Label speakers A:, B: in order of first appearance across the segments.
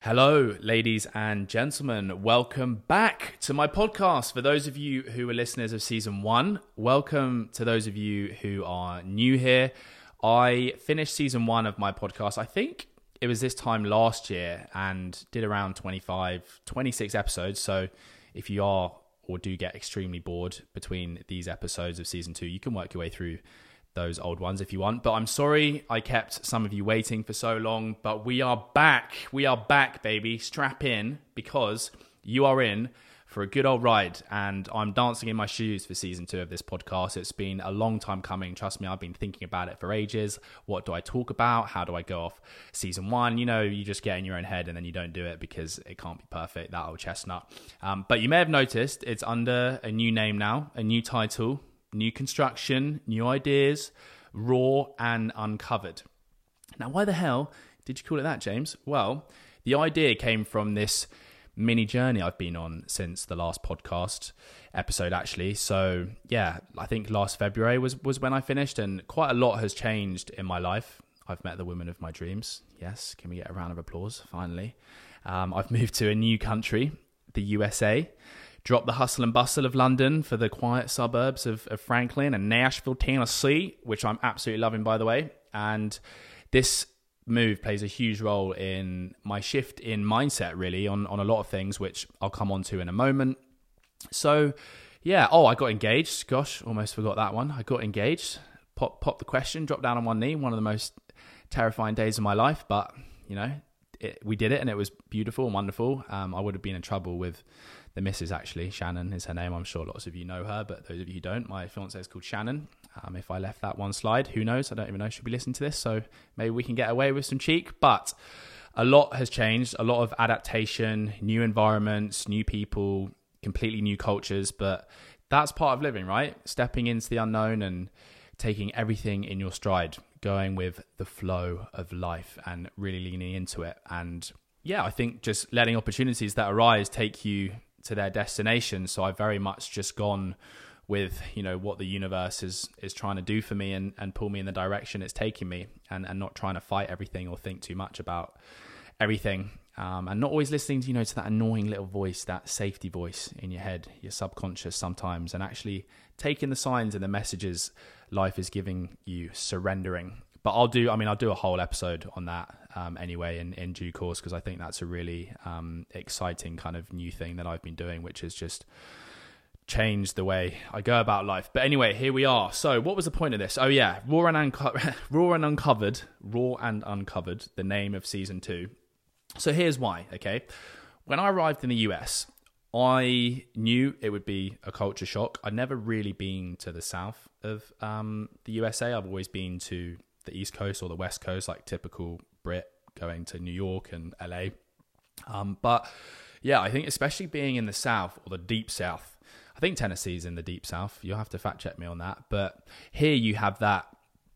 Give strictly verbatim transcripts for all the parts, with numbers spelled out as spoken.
A: Hello, ladies and gentlemen. Welcome back to my podcast. For those of you who are listeners of season one, welcome to those of you who are new here. I finished season one of my podcast, I think it was this time last year, and did around twenty-five, twenty-six episodes. So if you are or do get extremely bored between these episodes of season two, you can work your way through those old ones if you want. But I'm sorry I kept some of you waiting for so long, but we are back. We are back, baby. Strap in, because you are in for a good old ride, and I'm dancing in my shoes for season two of this podcast. It's been a long time coming. Trust me, I've been thinking about it for ages. What do I talk about? How do I go off season one? You know, you just get in your own head and then you don't do it because it can't be perfect, that old chestnut. Um, but you may have noticed it's under a new name now, a new title, new construction, new ideas, raw and uncovered. Now, why the hell did you call it that, James? Well, the idea came from this mini journey I've been on since the last podcast episode, actually. So yeah, I think last February was, was when I finished, and quite a lot has changed in my life. I've met the woman of my dreams. Yes, can we get a round of applause, finally? Um, I've moved to a new country, the U S A. Dropped the hustle and bustle of London for the quiet suburbs of, of Franklin and Nashville, Tennessee, which I'm absolutely loving, by the way. And this move plays a huge role in my shift in mindset, really, on, on a lot of things, which I'll come on to in a moment. So, yeah. Oh, I got engaged. Gosh, almost forgot that one. I got engaged. Pop, pop the question, dropped down on one knee. One of the most terrifying days of my life. But, you know, it, we did it, and it was beautiful and wonderful. Um, I would have been in trouble with the missus, actually. Shannon is her name. I'm sure lots of you know her, but those of you who don't, my fiance is called Shannon. Um, if I left that one slide, who knows? I don't even know. She'll be listening to this, so maybe we can get away with some cheek. But a lot has changed, a lot of adaptation, new environments, new people, completely new cultures. But that's part of living, right? Stepping into the unknown and taking everything in your stride, going with the flow of life and really leaning into it. And yeah, I think just letting opportunities that arise take you to their destination. So I've very much just gone with, you know, what the universe is is trying to do for me, and, and pull me in the direction it's taking me, and, and not trying to fight everything or think too much about everything. Um, and not always listening to, you know, to that annoying little voice, that safety voice in your head, your subconscious sometimes, and actually taking the signs and the messages life is giving you, surrendering. But I'll do, I mean, I'll do a whole episode on that um, anyway in, in due course, because I think that's a really um, exciting kind of new thing that I've been doing, which has just changed the way I go about life. But anyway, here we are. So what was the point of this? Oh yeah, Raw and, Unco- Raw and Uncovered, Raw and Uncovered, the name of season two. So here's why, okay? When I arrived in the U S, I knew it would be a culture shock. I'd never really been to the south of um, the U S A. I've always been to the East Coast or the West Coast, like typical Brit, going to New York and L A. Um, but yeah, I think especially being in the South, or the deep South, I think Tennessee's in the deep South. You'll have to fact check me on that. But here you have that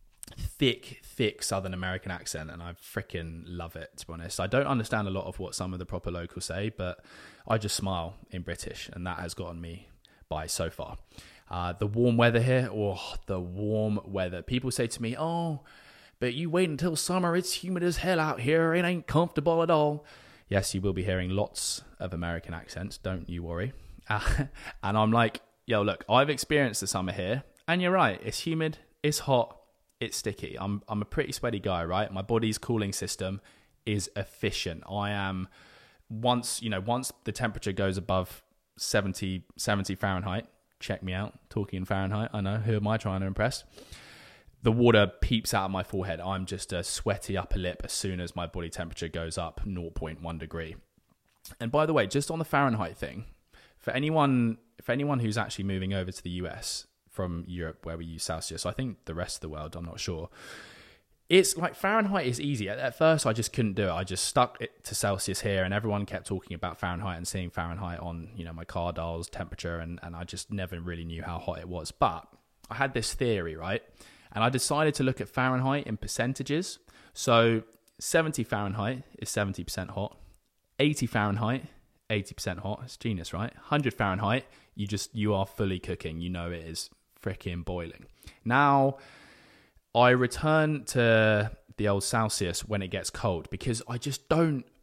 A: thick, thick Southern American accent, and I freaking love it, to be honest. I don't understand a lot of what some of the proper locals say, but I just smile in British, and that has gotten me by so far. Uh, the warm weather here, oh, the warm weather. People say to me, oh, but you wait until summer, it's humid as hell out here, it ain't comfortable at all. Yes, you will be hearing lots of American accents, don't you worry. Uh, and I'm like, yo, look, I've experienced the summer here, and you're right, it's humid, it's hot, it's sticky. I'm I'm a pretty sweaty guy, right? My body's cooling system is efficient. I am, once, you know, once the temperature goes above seventy, seventy Fahrenheit, check me out, talking in Fahrenheit, I know, who am I trying to impress? The water peeps out of my forehead. I'm just a sweaty upper lip as soon as my body temperature goes up zero point one degree. And by the way, just on the Fahrenheit thing, for anyone, for anyone who's actually moving over to the U S from Europe, where we use Celsius, I think the rest of the world, I'm not sure, it's like Fahrenheit is easy. At, at first, I just couldn't do it. I just stuck it to Celsius here, and everyone kept talking about Fahrenheit and seeing Fahrenheit on, you know, my car dials, temperature, and, and I just never really knew how hot it was. But I had this theory, right? And I decided to look at Fahrenheit in percentages. So seventy Fahrenheit is seventy percent hot. eighty Fahrenheit, eighty percent hot. It's genius, right? one hundred Fahrenheit, you just, you are fully cooking. You know it is freaking boiling. Now, I return to the old Celsius when it gets cold, because I just don't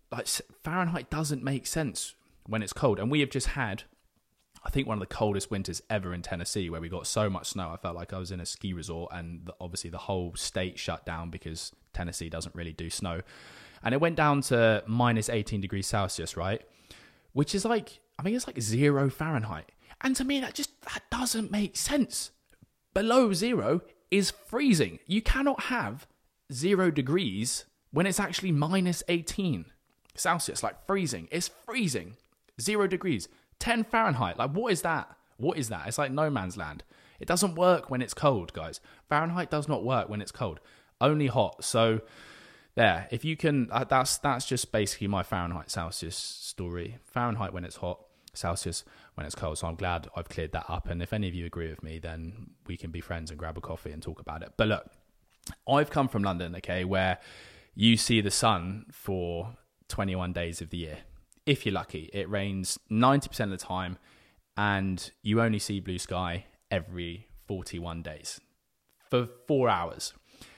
A: like Fahrenheit doesn't make sense when it's cold. And we have just had, I think, one of the coldest winters ever in Tennessee, where we got so much snow. I felt like I was in a ski resort, and the, obviously the whole state shut down because Tennessee doesn't really do snow. And it went down to minus eighteen degrees Celsius, right? Which is like, I think it's like zero Fahrenheit. And to me, that just, that doesn't make sense. Below zero is freezing. You cannot have zero degrees when it's actually minus eighteen Celsius, like freezing. It's freezing. Zero degrees. ten Fahrenheit. Like, what is that? What is that? It's like no man's land. It doesn't work when it's cold, guys. Fahrenheit does not work when it's cold. Only hot. So, there. If you can, uh, that's that's just basically my Fahrenheit Celsius story. Fahrenheit when it's hot, Celsius when it's cold. So I'm glad I've cleared that up. And if any of you agree with me, then we can be friends and grab a coffee and talk about it. But look, I've come from London, okay, where you see the sun for twenty-one days of the year. If you're lucky, it rains ninety percent of the time, and you only see blue sky every forty-one days for four hours.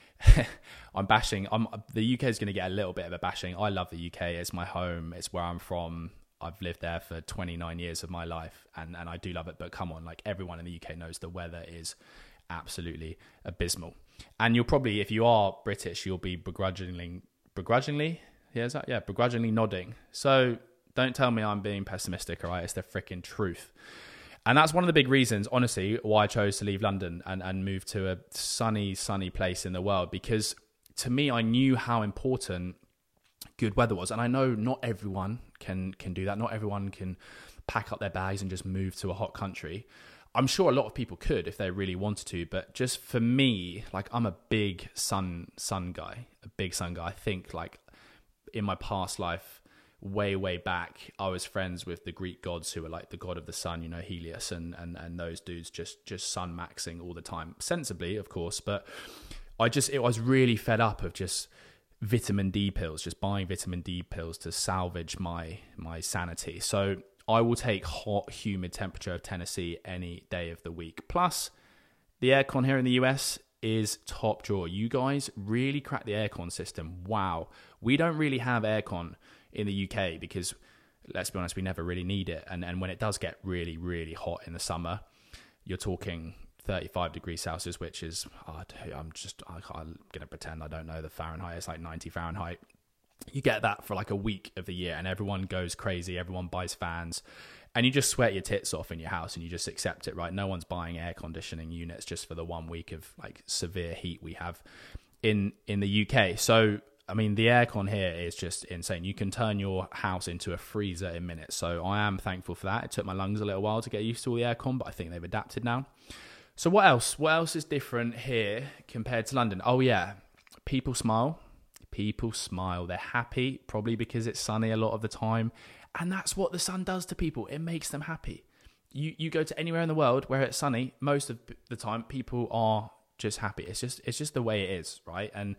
A: I'm bashing. I'm, the U K is going to get a little bit of a bashing. I love the U K. It's my home. It's where I'm from. I've lived there for twenty-nine years of my life, and, and I do love it. But come on, like, everyone in the U K knows the weather is absolutely abysmal. And you'll probably, if you are British, you'll be begrudgingly, begrudgingly, yeah, is that? Yeah, begrudgingly nodding. So don't tell me I'm being pessimistic, all right? It's the freaking truth. And that's one of the big reasons, honestly, why I chose to leave London and, and move to a sunny, sunny place in the world. Because to me, I knew how important good weather was. And I know not everyone can can do that. Not everyone can pack up their bags and just move to a hot country. I'm sure a lot of people could if they really wanted to. But just for me, like, I'm a big sun sun guy, a big sun guy. I think, like, in my past life, way way back, I was friends with the Greek gods who were like the god of the sun, you know, Helios, and and and those dudes just just sun maxing all the time, sensibly, of course. But I just, it was really fed up of just vitamin D pills, just buying vitamin D pills to salvage my my sanity. So I will take hot, humid temperature of Tennessee any day of the week. Plus, the aircon here in the U S is top drawer. You guys really crack the aircon system. Wow, we don't really have aircon in the U K because, let's be honest, we never really need it. And and when it does get really, really hot in the summer, you're talking thirty-five degrees Celsius, which is, oh, I'm just, I'm going to pretend I don't know the Fahrenheit. It's like ninety Fahrenheit. You get that for like a week of the year, and everyone goes crazy. Everyone buys fans, and you just sweat your tits off in your house, and you just accept it, right? No one's buying air conditioning units just for the one week of like severe heat we have in in the U K. So I mean, the aircon here is just insane. You can turn your house into a freezer in minutes. So I am thankful for that. It took my lungs a little while to get used to all the aircon, but I think they've adapted now. So what else? What else is different here compared to London? Oh yeah, people smile. People smile. They're happy, probably because it's sunny a lot of the time. And that's what the sun does to people. It makes them happy. You you go to anywhere in the world where it's sunny, most of the time people are just happy. It's just it's just the way it is, right? And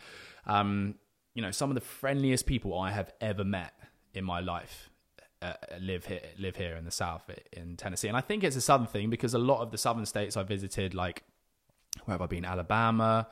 A: um you know, some of the friendliest people I have ever met in my life uh, live here, live here in the South, in Tennessee. And I think it's a Southern thing because a lot of the Southern states I visited, like, where have I been? Alabama,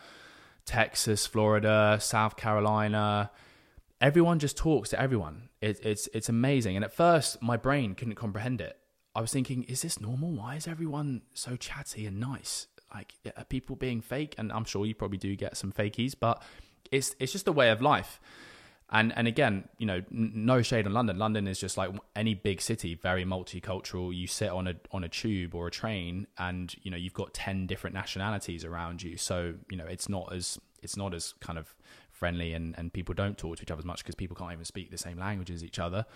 A: Texas, Florida, South Carolina. Everyone just talks to everyone. It, it's it's amazing. And at first, my brain couldn't comprehend it. I was thinking, is this normal? Why is everyone so chatty and nice? Like, are people being fake? And I'm sure you probably do get some fakies, but It's it's just a way of life. And and again, you know, n- no shade on London. London is just like any big city, very multicultural. You sit on a on a tube or a train, and you know you've got ten different nationalities around you. So you know it's not as it's not as kind of friendly, and, and people don't talk to each other as much because people can't even speak the same language as each other.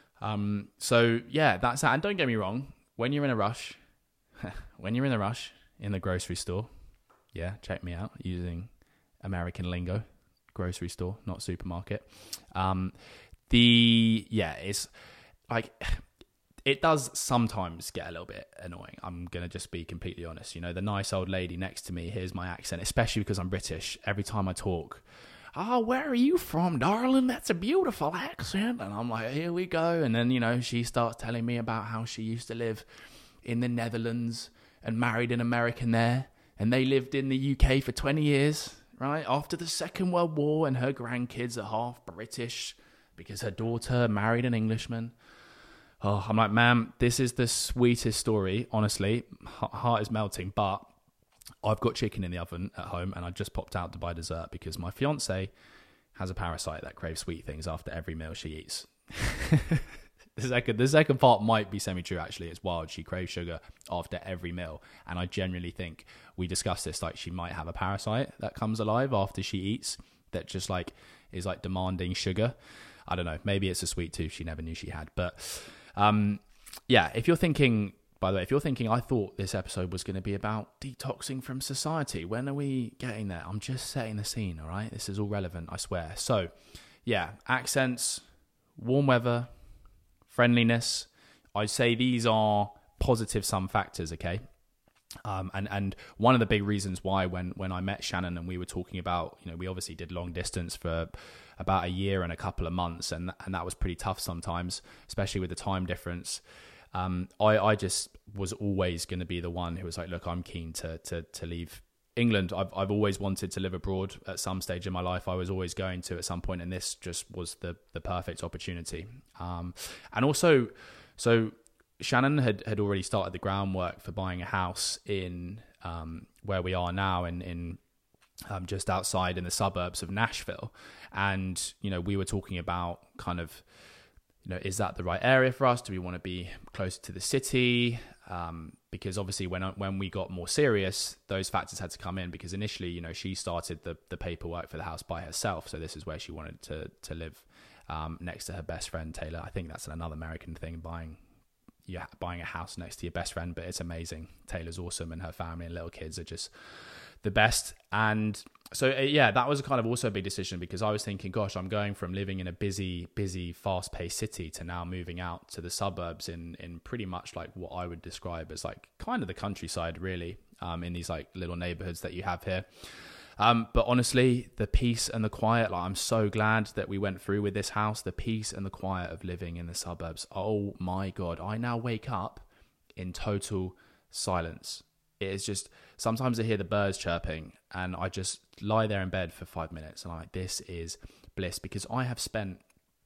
A: Um, so yeah, that's that. And don't get me wrong, when you're in a rush, when you're in a rush in the grocery store, yeah, check me out using American lingo. Grocery store, not supermarket. Um, the yeah, it's like it does sometimes get a little bit annoying. I'm gonna just be completely honest. You know, the nice old lady next to me hears my accent, especially because I'm British. Every time I talk, oh, where are you from, darling? That's a beautiful accent. And I'm like, here we go. And then you know, she starts telling me about how she used to live in the Netherlands and married an American there, and they lived in the U K for twenty years. Right after the Second World War, and her grandkids are half British, because her daughter married an Englishman. Oh, I'm like, ma'am, this is the sweetest story. Honestly, heart is melting, but I've got chicken in the oven at home and I just popped out to buy dessert because my fiance has a parasite that craves sweet things after every meal she eats. The second, the second part might be semi-true, actually. It's wild. She craves sugar after every meal. And I genuinely think we discussed this, like she might have a parasite that comes alive after she eats that just like is like demanding sugar. I don't know. Maybe it's a sweet tooth she never knew she had. But um, yeah, if you're thinking, by the way, if you're thinking, I thought this episode was going to be about detoxing from society. When are we getting there? I'm just setting the scene, all right? This is all relevant, I swear. So yeah, accents, warm weather, friendliness. I'd say these are positive sum factors, okay? Um, and, and one of the big reasons why when, when I met Shannon and we were talking about, you know, we obviously did long distance for about a year and a couple of months, and and that was pretty tough sometimes, especially with the time difference. Um, I, I just was always going to be the one who was like, look, I'm keen to to to leave England. I've I've always wanted to live abroad at some stage in my life. I was always going to at some point, and this just was the the perfect opportunity. Um, and also, so Shannon had, had already started the groundwork for buying a house in um, where we are now, in in um, just outside in the suburbs of Nashville. And you know, we were talking about kind of, you know, is that the right area for us? Do we want to be closer to the city? Um, because obviously when when we got more serious, those factors had to come in, because initially, you know, she started the the paperwork for the house by herself. So this is where she wanted to to live um, next to her best friend, Taylor. I think that's another American thing, buying yeah, buying a house next to your best friend, but it's amazing. Taylor's awesome, and her family and little kids are just the best. And so, yeah, that was kind of also a big decision, because I was thinking, gosh, I'm going from living in a busy, busy, fast-paced city to now moving out to the suburbs in, in pretty much like what I would describe as like kind of the countryside, really, um, in these like little neighborhoods that you have here. Um, but honestly, the peace and the quiet, like I'm so glad that we went through with this house, the peace and the quiet of living in the suburbs. Oh my God. I now wake up in total silence. It is just, sometimes I hear the birds chirping and I just lie there in bed for five minutes and I'm like, this is bliss, because I have spent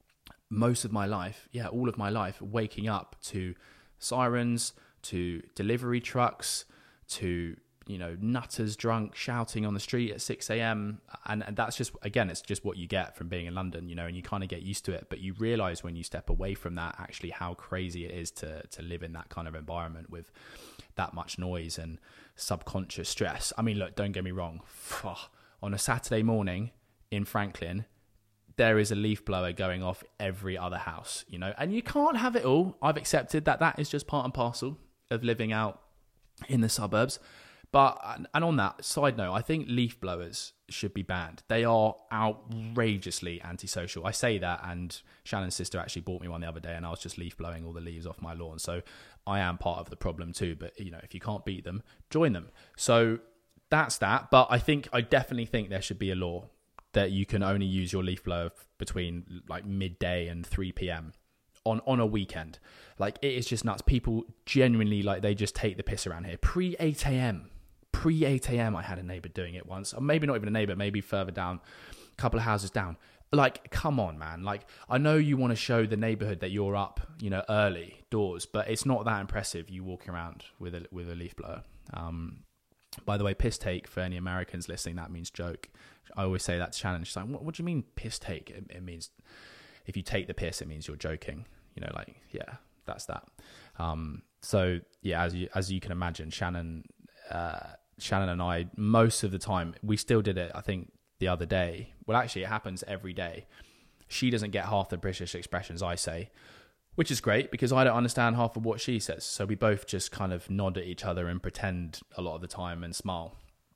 A: most of my life, yeah, all of my life waking up to sirens, to delivery trucks, to, you know, nutters drunk shouting on the street at six a.m. And, and that's just, again, it's just what you get from being in London, you know, and you kind of get used to it. But you realize when you step away from that, actually how crazy it is to to live in that kind of environment with that much noise and subconscious stress. I mean, look, don't get me wrong. On a Saturday morning in Franklin, there is a leaf blower going off every other house, you know, and you can't have it all. I've accepted that that is just part and parcel of living out in the suburbs. But, and on that side note, I think leaf blowers should be banned. They are outrageously antisocial. I say that, and Shannon's sister actually bought me one the other day, and I was just leaf blowing all the leaves off my lawn. So I am part of the problem too. But, you know, if you can't beat them, join them. So that's that. But I think, I definitely think there should be a law that you can only use your leaf blower between like midday and three p.m. on on a weekend. Like, it is just nuts. People genuinely, like, they just take the piss around here. Pre eight a.m. Pre eight a.m. I had a neighbour doing it once. Or maybe not even a neighbour, maybe further down, a couple of houses down. Like, come on, man. Like, I know you want to show the neighbourhood that you're up, you know, early doors, but it's not that impressive, you walking around with a, with a leaf blower. Um, by the way, piss take, for any Americans listening, that means joke. I always say that to Shannon. She's like, what, what do you mean piss take? It, it means, if you take the piss, it means you're joking. You know, like, yeah, that's that. Um, so, yeah, as you, as you can imagine, Shannon... Uh, Shannon and I, most of the time, we still did it, I think, the other day. Well, actually, it happens every day. She doesn't get half the British expressions I say, which is great because I don't understand half of what she says. So we both just kind of nod at each other and pretend a lot of the time and smile.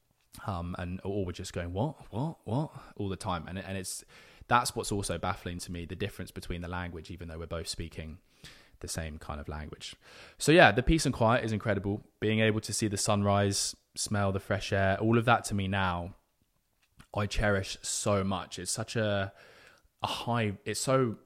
A: Um, and or we're just going, what, what, what, all the time. And, and it's that's what's also baffling to me, the difference between the language, even though we're both speaking the same kind of language. So yeah, the peace and quiet is incredible. Being able to see the sunrise, smell the fresh air, all of that to me now, I cherish so much. It's such a a high, it's so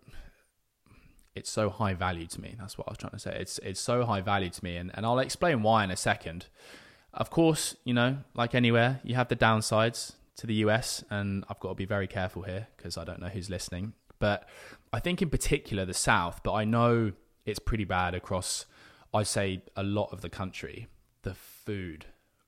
A: it's so high value to me. That's what I was trying to say. It's it's so high value to me, and, and I'll explain why in a second. Of course, you know, like anywhere, you have the downsides to the U S, and I've got to be very careful here because I don't know who's listening. But I think in particular the South, but I know it's pretty bad across, I'd say, a lot of the country. The food.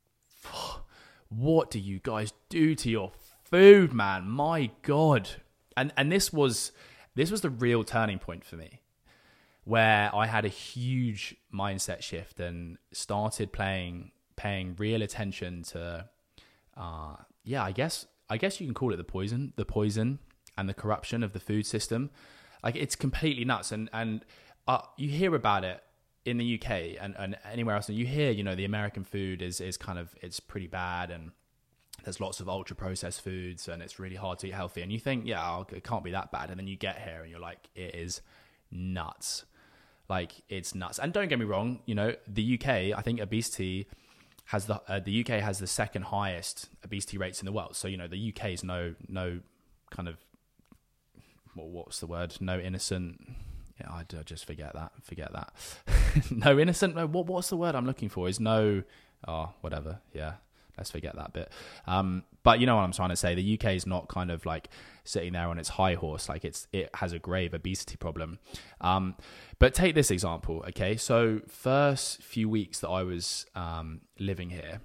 A: What do you guys do to your food, man? My God. And and this was this was the real turning point for me, where I had a huge mindset shift and started playing paying real attention to uh yeah, I guess I guess you can call it the poison, the poison and the corruption of the food system. Like, it's completely nuts. And and uh, you hear about it in the U K and, and anywhere else, and you hear, you know, the American food is is kind of, it's pretty bad, and there's lots of ultra processed foods, and it's really hard to eat healthy. And you think, yeah, it can't be that bad. And then you get here and you're like, it is nuts. Like, it's nuts. And don't get me wrong, you know, the U K, I think obesity has the uh, the U K has the second highest obesity rates in the world. So, you know, the U K is no no kind of, well, what's the word? No innocent. Yeah, I, I just forget that. Forget that. No innocent. No, what what's the word I'm looking for? Is no. Oh, whatever. Yeah, let's forget that bit. Um, but you know what I'm trying to say. The U K is not kind of like sitting there on its high horse. Like, it's it has a grave obesity problem. Um, but take this example. Okay, so first few weeks that I was um, living here,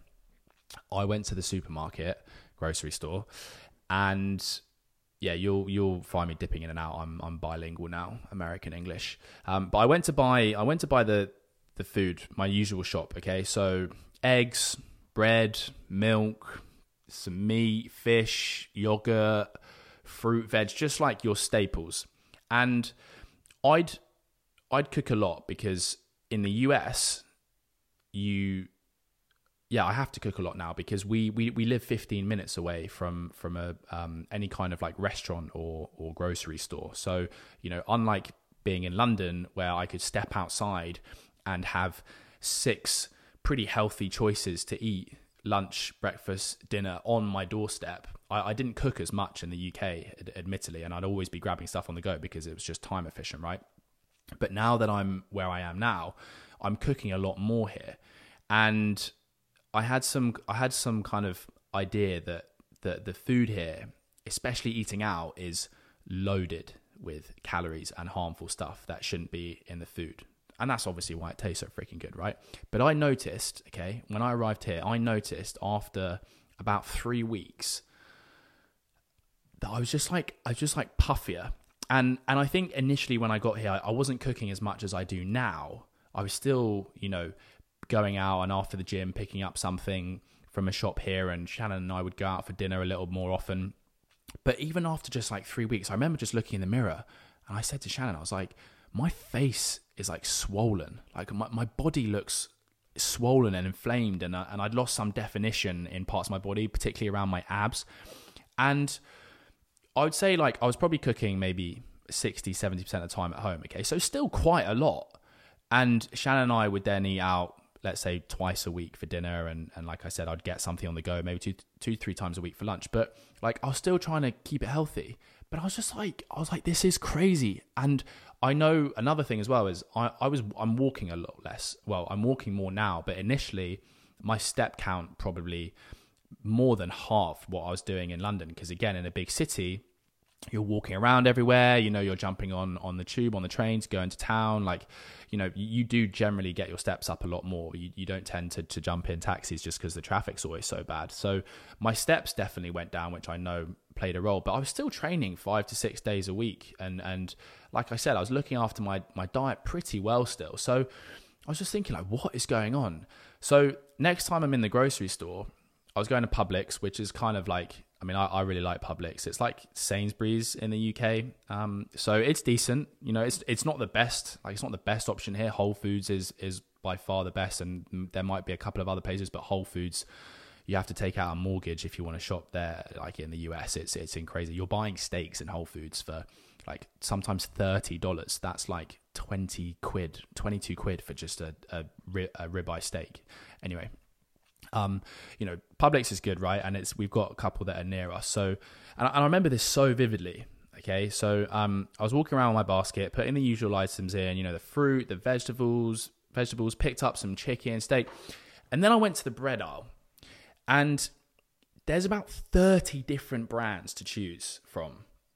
A: I went to the supermarket, grocery store, and yeah, you'll you'll find me dipping in and out. I'm I'm bilingual now, American English. Um, but I went to buy I went to buy the the food, my usual shop. Okay, so eggs, bread, milk, some meat, fish, yogurt, fruit, veg, just like your staples. And I'd I'd cook a lot because in the U S, you yeah, I have to cook a lot now because we we, we live fifteen minutes away from from a um, any kind of like restaurant or or grocery store. So, you know, unlike being in London where I could step outside and have six pretty healthy choices to eat, lunch, breakfast, dinner, on my doorstep, I, I didn't cook as much in the U K, ad- admittedly, and I'd always be grabbing stuff on the go because it was just time efficient, right? But now that I'm where I am now, I'm cooking a lot more here. And I had some I had some kind of idea that the, the food here, especially eating out, is loaded with calories and harmful stuff that shouldn't be in the food. And that's obviously why it tastes so freaking good, right? But I noticed, okay, when I arrived here, I noticed after about three weeks that I was just like, I was just like puffier. And and I think initially when I got here, I wasn't cooking as much as I do now. I was still, you know, going out and after the gym, picking up something from a shop here, and Shannon and I would go out for dinner a little more often. But even after just like three weeks, I remember just looking in the mirror and I said to Shannon, I was like, my face is like swollen. Like my, my body looks swollen and inflamed, and, uh, and I'd lost some definition in parts of my body, particularly around my abs. And I would say like I was probably cooking maybe sixty, seventy percent of the time at home. Okay, so still quite a lot. And Shannon and I would then eat out, let's say twice a week for dinner. And, and like I said, I'd get something on the go, maybe two, two, three times a week for lunch. But like, I was still trying to keep it healthy. But I was just like, I was like, this is crazy. And I know another thing as well is I, I was, I'm walking a lot less. Well, I'm walking more now, but initially my step count probably more than half what I was doing in London. Because again, in a big city, you're walking around everywhere, you know, you're jumping on, on the tube, on the trains, going to town. Like, you know, you, you do generally get your steps up a lot more. You, you don't tend to, to jump in taxis just because the traffic's always so bad. So my steps definitely went down, which I know played a role, but I was still training five to six days a week. And, and like I said, I was looking after my, my diet pretty well still. So I was just thinking like, what is going on? So next time I'm in the grocery store, I was going to Publix, which is kind of like, I mean, I, I really like Publix. It's like Sainsbury's in the U K. Um, so it's decent. You know, it's it's not the best. Like, it's not the best option here. Whole Foods is is by far the best. And there might be a couple of other places, but Whole Foods, you have to take out a mortgage if you want to shop there. Like in the U S, it's it's in crazy. You're buying steaks in Whole Foods for like sometimes thirty dollars. That's like twenty quid, twenty-two quid for just a, a, a ribeye steak. Anyway. Um, you know, Publix is good, right? And it's we've got a couple that are near us. So, and I, and I remember this so vividly. Okay, so um, I was walking around with my basket, putting the usual items in. You know, the fruit, the vegetables, vegetables. Picked up some chicken, steak, and then I went to the bread aisle, and there's about thirty different brands to choose from.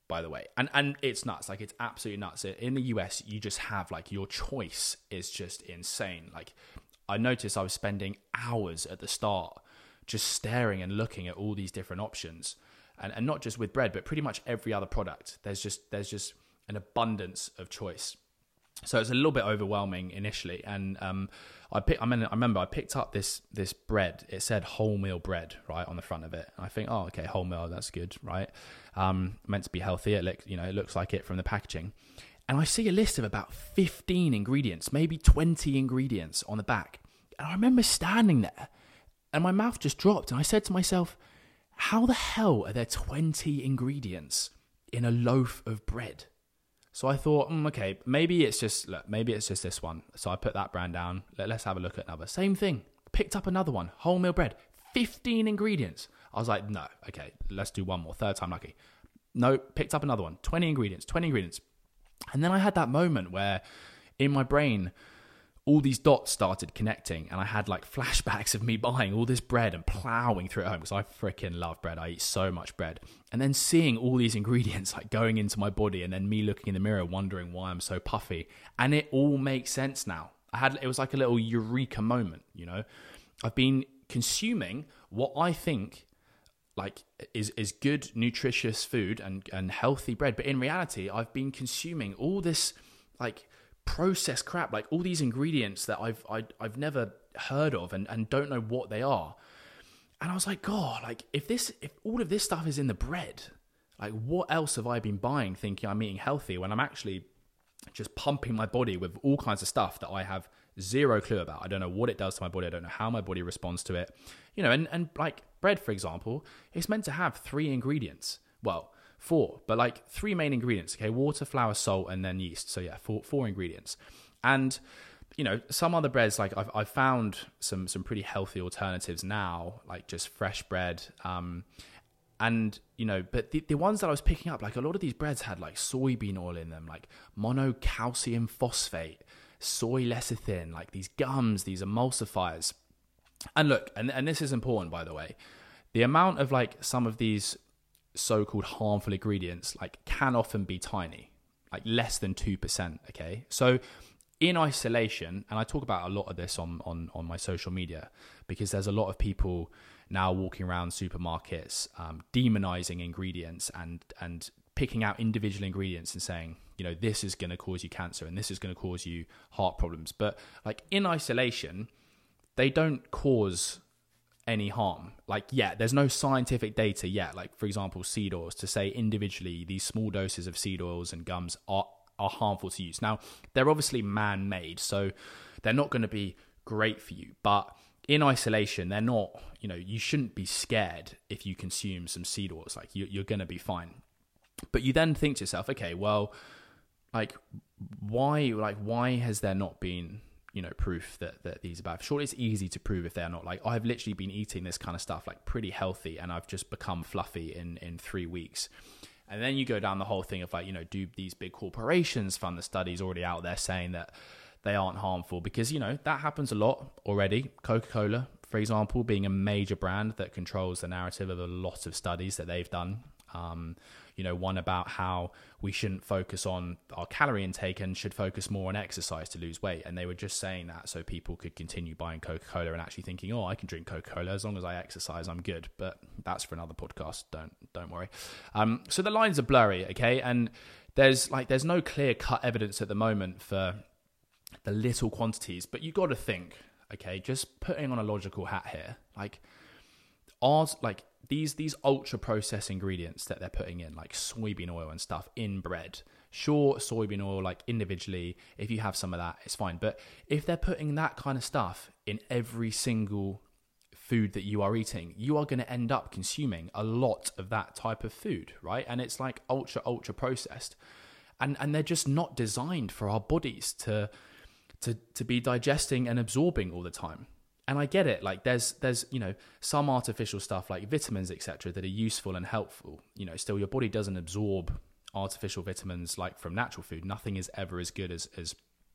A: by the way. And and it's nuts. Like, it's absolutely nuts. In the U S, you just have, like, your choice is just insane. Like, I noticed I was spending hours at the start just staring and looking at all these different options. And and not just with bread, but pretty much every other product. There's just there's just an abundance of choice. So it's a little bit overwhelming initially. And um, I pick, I mean, I remember I picked up this this bread. It said wholemeal bread, right, on the front of it. And I think, oh, okay, wholemeal, that's good, right? Um, meant to be healthy. It look, you know, it looks like it from the packaging. And I see a list of about fifteen ingredients, maybe twenty ingredients on the back. And I remember standing there, and my mouth just dropped. And I said to myself, how the hell are there twenty ingredients in a loaf of bread? So I thought, mm, okay, maybe it's just look, maybe it's just this one. So I put that brand down. Let, let's have a look at another. Same thing. Picked up another one, wholemeal bread, fifteen ingredients. I was like, no, okay, let's do one more. Third time lucky. No, picked up another one, twenty ingredients, twenty ingredients. And then I had that moment where in my brain, all these dots started connecting, and I had like flashbacks of me buying all this bread and plowing through it home, because I freaking love bread. I eat so much bread. And then seeing all these ingredients like going into my body, and then me looking in the mirror wondering why I'm so puffy. And it all makes sense now. I had, it was like a little eureka moment, you know. I've been consuming what I think like is is good, nutritious food and and healthy bread, but in reality, I've been consuming all this like processed crap, like all these ingredients that I've I, I've never heard of and, and don't know what they are. And I was like, God, like if this if all of this stuff is in the bread, like what else have I been buying thinking I'm eating healthy when I'm actually just pumping my body with all kinds of stuff that I have zero clue about. I don't know what it does to my body. I don't know how my body responds to it. You know, and, and like bread, for example, it's meant to have three ingredients. Well, four, but like three main ingredients. Okay, water, flour, salt, and then yeast. So yeah, four four ingredients. And you know, some other breads, like I've I've found some some pretty healthy alternatives now, like just fresh bread. Um, and you know, but the the ones that I was picking up, like a lot of these breads had like soybean oil in them, like monocalcium phosphate, soy lecithin, like these gums, these emulsifiers. And look, and and this is important, by the way, the amount of like some of these so-called harmful ingredients like can often be tiny, like less than two percent. Okay, so in isolation, and I talk about a lot of this on on on my social media, because there's a lot of people now walking around supermarkets um, demonizing ingredients and and picking out individual ingredients and saying, you know, this is going to cause you cancer and this is going to cause you heart problems. But like in isolation, they don't cause any harm. Like, yeah, there's no scientific data yet, like for example seed oils, to say individually these small doses of seed oils and gums are are harmful to use. Now, they're obviously man-made, so they're not going to be great for you, but in isolation, they're not, you know, you shouldn't be scared if you consume some seed oils. Like you, you're going to be fine. But you then think to yourself, okay, well, like why like why has there not been, you know, proof that, that these are bad? Surely it's easy to prove if they're not. Like I've literally been eating this kind of stuff like pretty healthy, and I've just become fluffy in, in three weeks. And then you go down the whole thing of like, you know, do these big corporations fund the studies already out there saying that they aren't harmful? Because, you know, that happens a lot already. Coca-Cola, for example, being a major brand that controls the narrative of a lot of studies that they've done. Um, you know, one about how we shouldn't focus on our calorie intake and should focus more on exercise to lose weight. And they were just saying that so people could continue buying Coca-Cola and actually thinking, oh, I can drink Coca-Cola as long as I exercise, I'm good. But that's for another podcast. Don't don't worry. Um, so the lines are blurry, okay? And there's like there's no clear-cut evidence at the moment for the little quantities. But you got to think, okay, just putting on a logical hat here, like ours, like These these ultra processed ingredients that they're putting in, like soybean oil and stuff in bread. Sure, soybean oil, like individually, if you have some of that, it's fine. But if they're putting that kind of stuff in every single food that you are eating, you are going to end up consuming a lot of that type of food, right? And it's like ultra, ultra processed. And and they're just not designed for our bodies to to to be digesting and absorbing all the time. And I get it, like there's, there's you know, some artificial stuff like vitamins, et cetera, that are useful and helpful. You know, still your body doesn't absorb artificial vitamins like from natural food. Nothing is ever as good as, as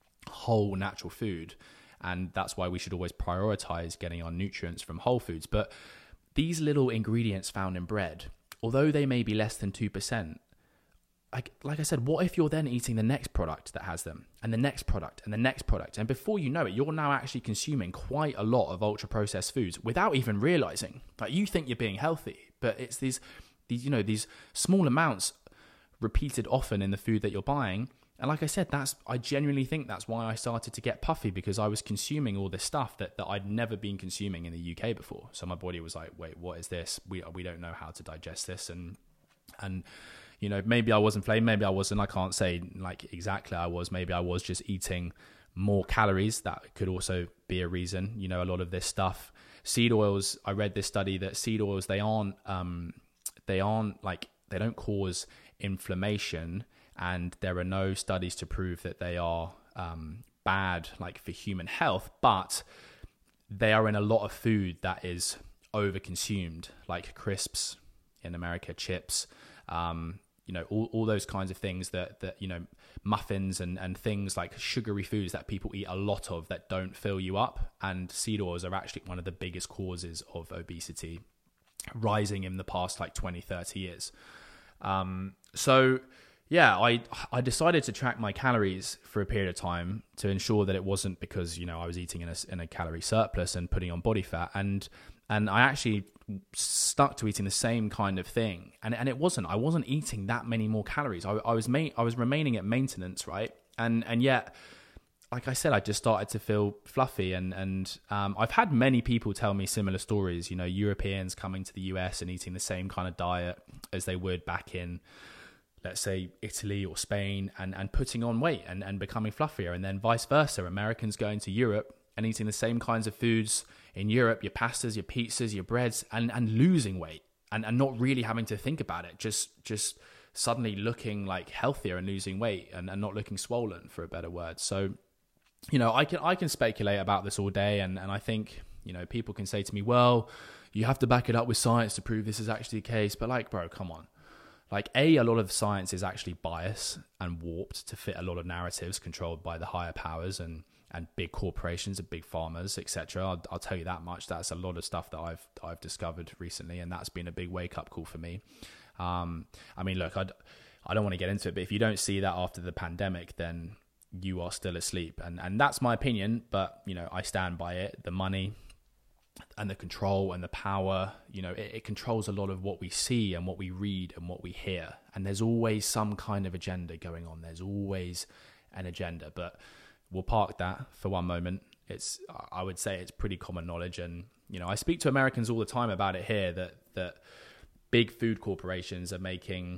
A: whole natural food. And that's why we should always prioritize getting our nutrients from whole foods. But these little ingredients found in bread, although they may be less than two percent, like, like I said, what if you're then eating the next product that has them, and the next product, and the next product, and before you know it, you're now actually consuming quite a lot of ultra processed foods without even realizing. Like, you think you're being healthy, but it's these, these, you know, these small amounts repeated often in the food that you're buying. And like I said, that's, I genuinely think that's why I started to get puffy, because I was consuming all this stuff that, that I'd never been consuming in the U K before. So my body was like, wait, what is this? We we don't know how to digest this. And, and, you know, maybe I was inflamed, maybe I wasn't. I can't say like exactly I was. Maybe I was just eating more calories. That could also be a reason. You know, a lot of this stuff, seed oils, I read this study that seed oils, they aren't, um, they aren't like, they don't cause inflammation, and there are no studies to prove that they are um, bad like for human health, but they are in a lot of food that is overconsumed, like crisps in America, chips, um, you know, all, all those kinds of things that, that, you know, muffins and, and things like sugary foods that people eat a lot of that don't fill you up. And seed oils are actually one of the biggest causes of obesity, rising in the past like twenty, thirty years. Um, so yeah, I, I decided to track my calories for a period of time to ensure that it wasn't because, you know, I was eating in a, in a calorie surplus and putting on body fat. And, and I actually stuck to eating the same kind of thing. And, and it wasn't, I wasn't eating that many more calories. I, I was, ma- I was remaining at maintenance, right? And, and yet, like I said, I just started to feel fluffy. And, and um, I've had many people tell me similar stories, you know, Europeans coming to the U S and eating the same kind of diet as they would back in, let's say, Italy or Spain, and, and putting on weight and, and becoming fluffier. And then vice versa, Americans going to Europe and eating the same kinds of foods in Europe, your pastas, your pizzas, your breads, and, and losing weight and, and not really having to think about it, just just suddenly looking like healthier and losing weight and, and not looking swollen, for a better word. So, you know, I can I can speculate about this all day, and, and I think, you know, people can say to me, well, you have to back it up with science to prove this is actually the case. But like, bro, come on. Like, A, a lot of science is actually biased and warped to fit a lot of narratives controlled by the higher powers and, and big corporations and big farmers, et cetera. I'll, I'll tell you that much. That's a lot of stuff that I've I've discovered recently, and that's been a big wake-up call for me. Um, I mean, look, I'd, I don't want to get into it, but if you don't see that after the pandemic, then you are still asleep. And, and that's my opinion, but, you know, I stand by it. The money and the control and the power, you know, it, it controls a lot of what we see and what we read and what we hear. And there's always some kind of agenda going on. There's always an agenda, but we'll park that for one moment. It's, I would say it's pretty common knowledge. And, you know, I speak to Americans all the time about it here, that, that big food corporations are making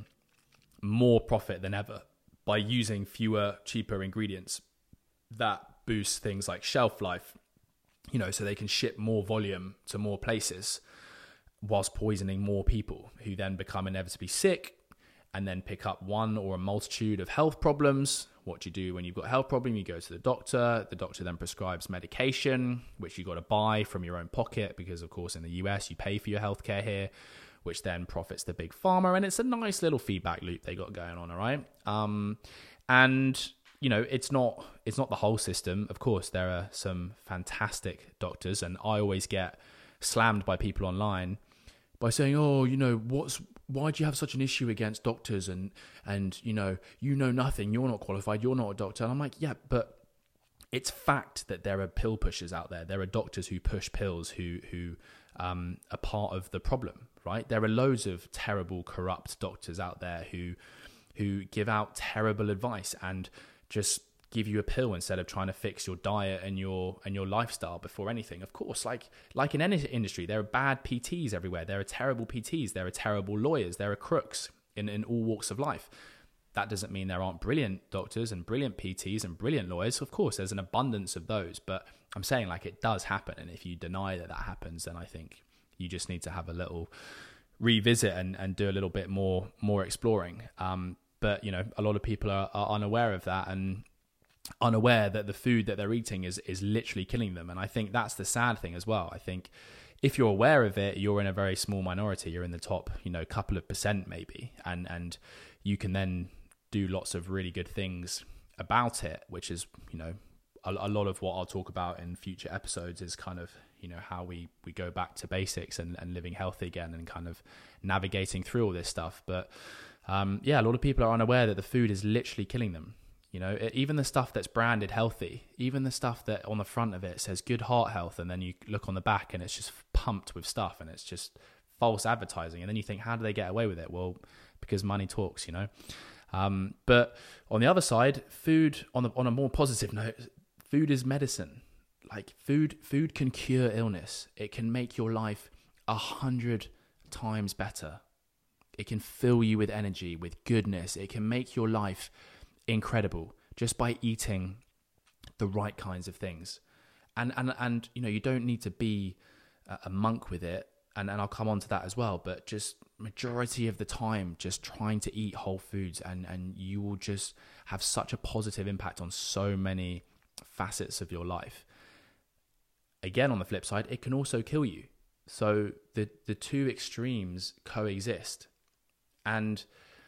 A: more profit than ever by using fewer, cheaper ingredients that boost things like shelf life, you know, so they can ship more volume to more places whilst poisoning more people, who then become inevitably sick and then pick up one or a multitude of health problems. What do you do when you've got a health problem? You go to the doctor. The doctor then prescribes medication, which you've got to buy from your own pocket, because, of course, in the U S, you pay for your healthcare here, which then profits the big pharma. And it's a nice little feedback loop they got going on, all right? Um, and... You know, it's not it's not the whole system. Of course, there are some fantastic doctors, and I always get slammed by people online by saying, "Oh, you know, what's why do you have such an issue against doctors? And and you know, you know nothing. You're not qualified. You're not a doctor." And I'm like, yeah, but it's fact that there are pill pushers out there. There are doctors who push pills who who um, are part of the problem, right? There are loads of terrible, corrupt doctors out there who who give out terrible advice and just give you a pill instead of trying to fix your diet and your and your lifestyle before anything. Of course, like like in any industry, there are bad P Ts everywhere. There are terrible P Ts. There are terrible lawyers. There are crooks in, in all walks of life. That doesn't mean there aren't brilliant doctors and brilliant P Ts and brilliant lawyers. Of course, there's an abundance of those. But I'm saying, like, it does happen. And if you deny that that happens, then I think you just need to have a little revisit and, and do a little bit more more exploring. Um, But, you know, a lot of people are, are unaware of that and unaware that the food that they're eating is, is literally killing them. And I think that's the sad thing as well. I think if you're aware of it, you're in a very small minority. You're in the top, you know, couple of percent maybe. And, and you can then do lots of really good things about it, which is, you know, a, a lot of what I'll talk about in future episodes is kind of, you know, how we, we go back to basics and, and living healthy again and kind of navigating through all this stuff. But um, yeah, a lot of people are unaware that the food is literally killing them. You know, it, even the stuff that's branded healthy, even the stuff that on the front of it says good heart health, and then you look on the back and it's just pumped with stuff and it's just false advertising. And then you think, how do they get away with it? Well, because money talks, you know. Um, but on the other side, food, on the, on a more positive note, food is medicine. Like food, food can cure illness. It can make your life a hundred times better. It can fill you with energy, with goodness. It can make your life incredible just by eating the right kinds of things. And and and you know, you don't need to be a monk with it, and, and I'll come on to that as well, but just majority of the time just trying to eat whole foods, and and you will just have such a positive impact on so many facets of your life. Again, on the flip side, it can also kill you. So the the two extremes coexist. And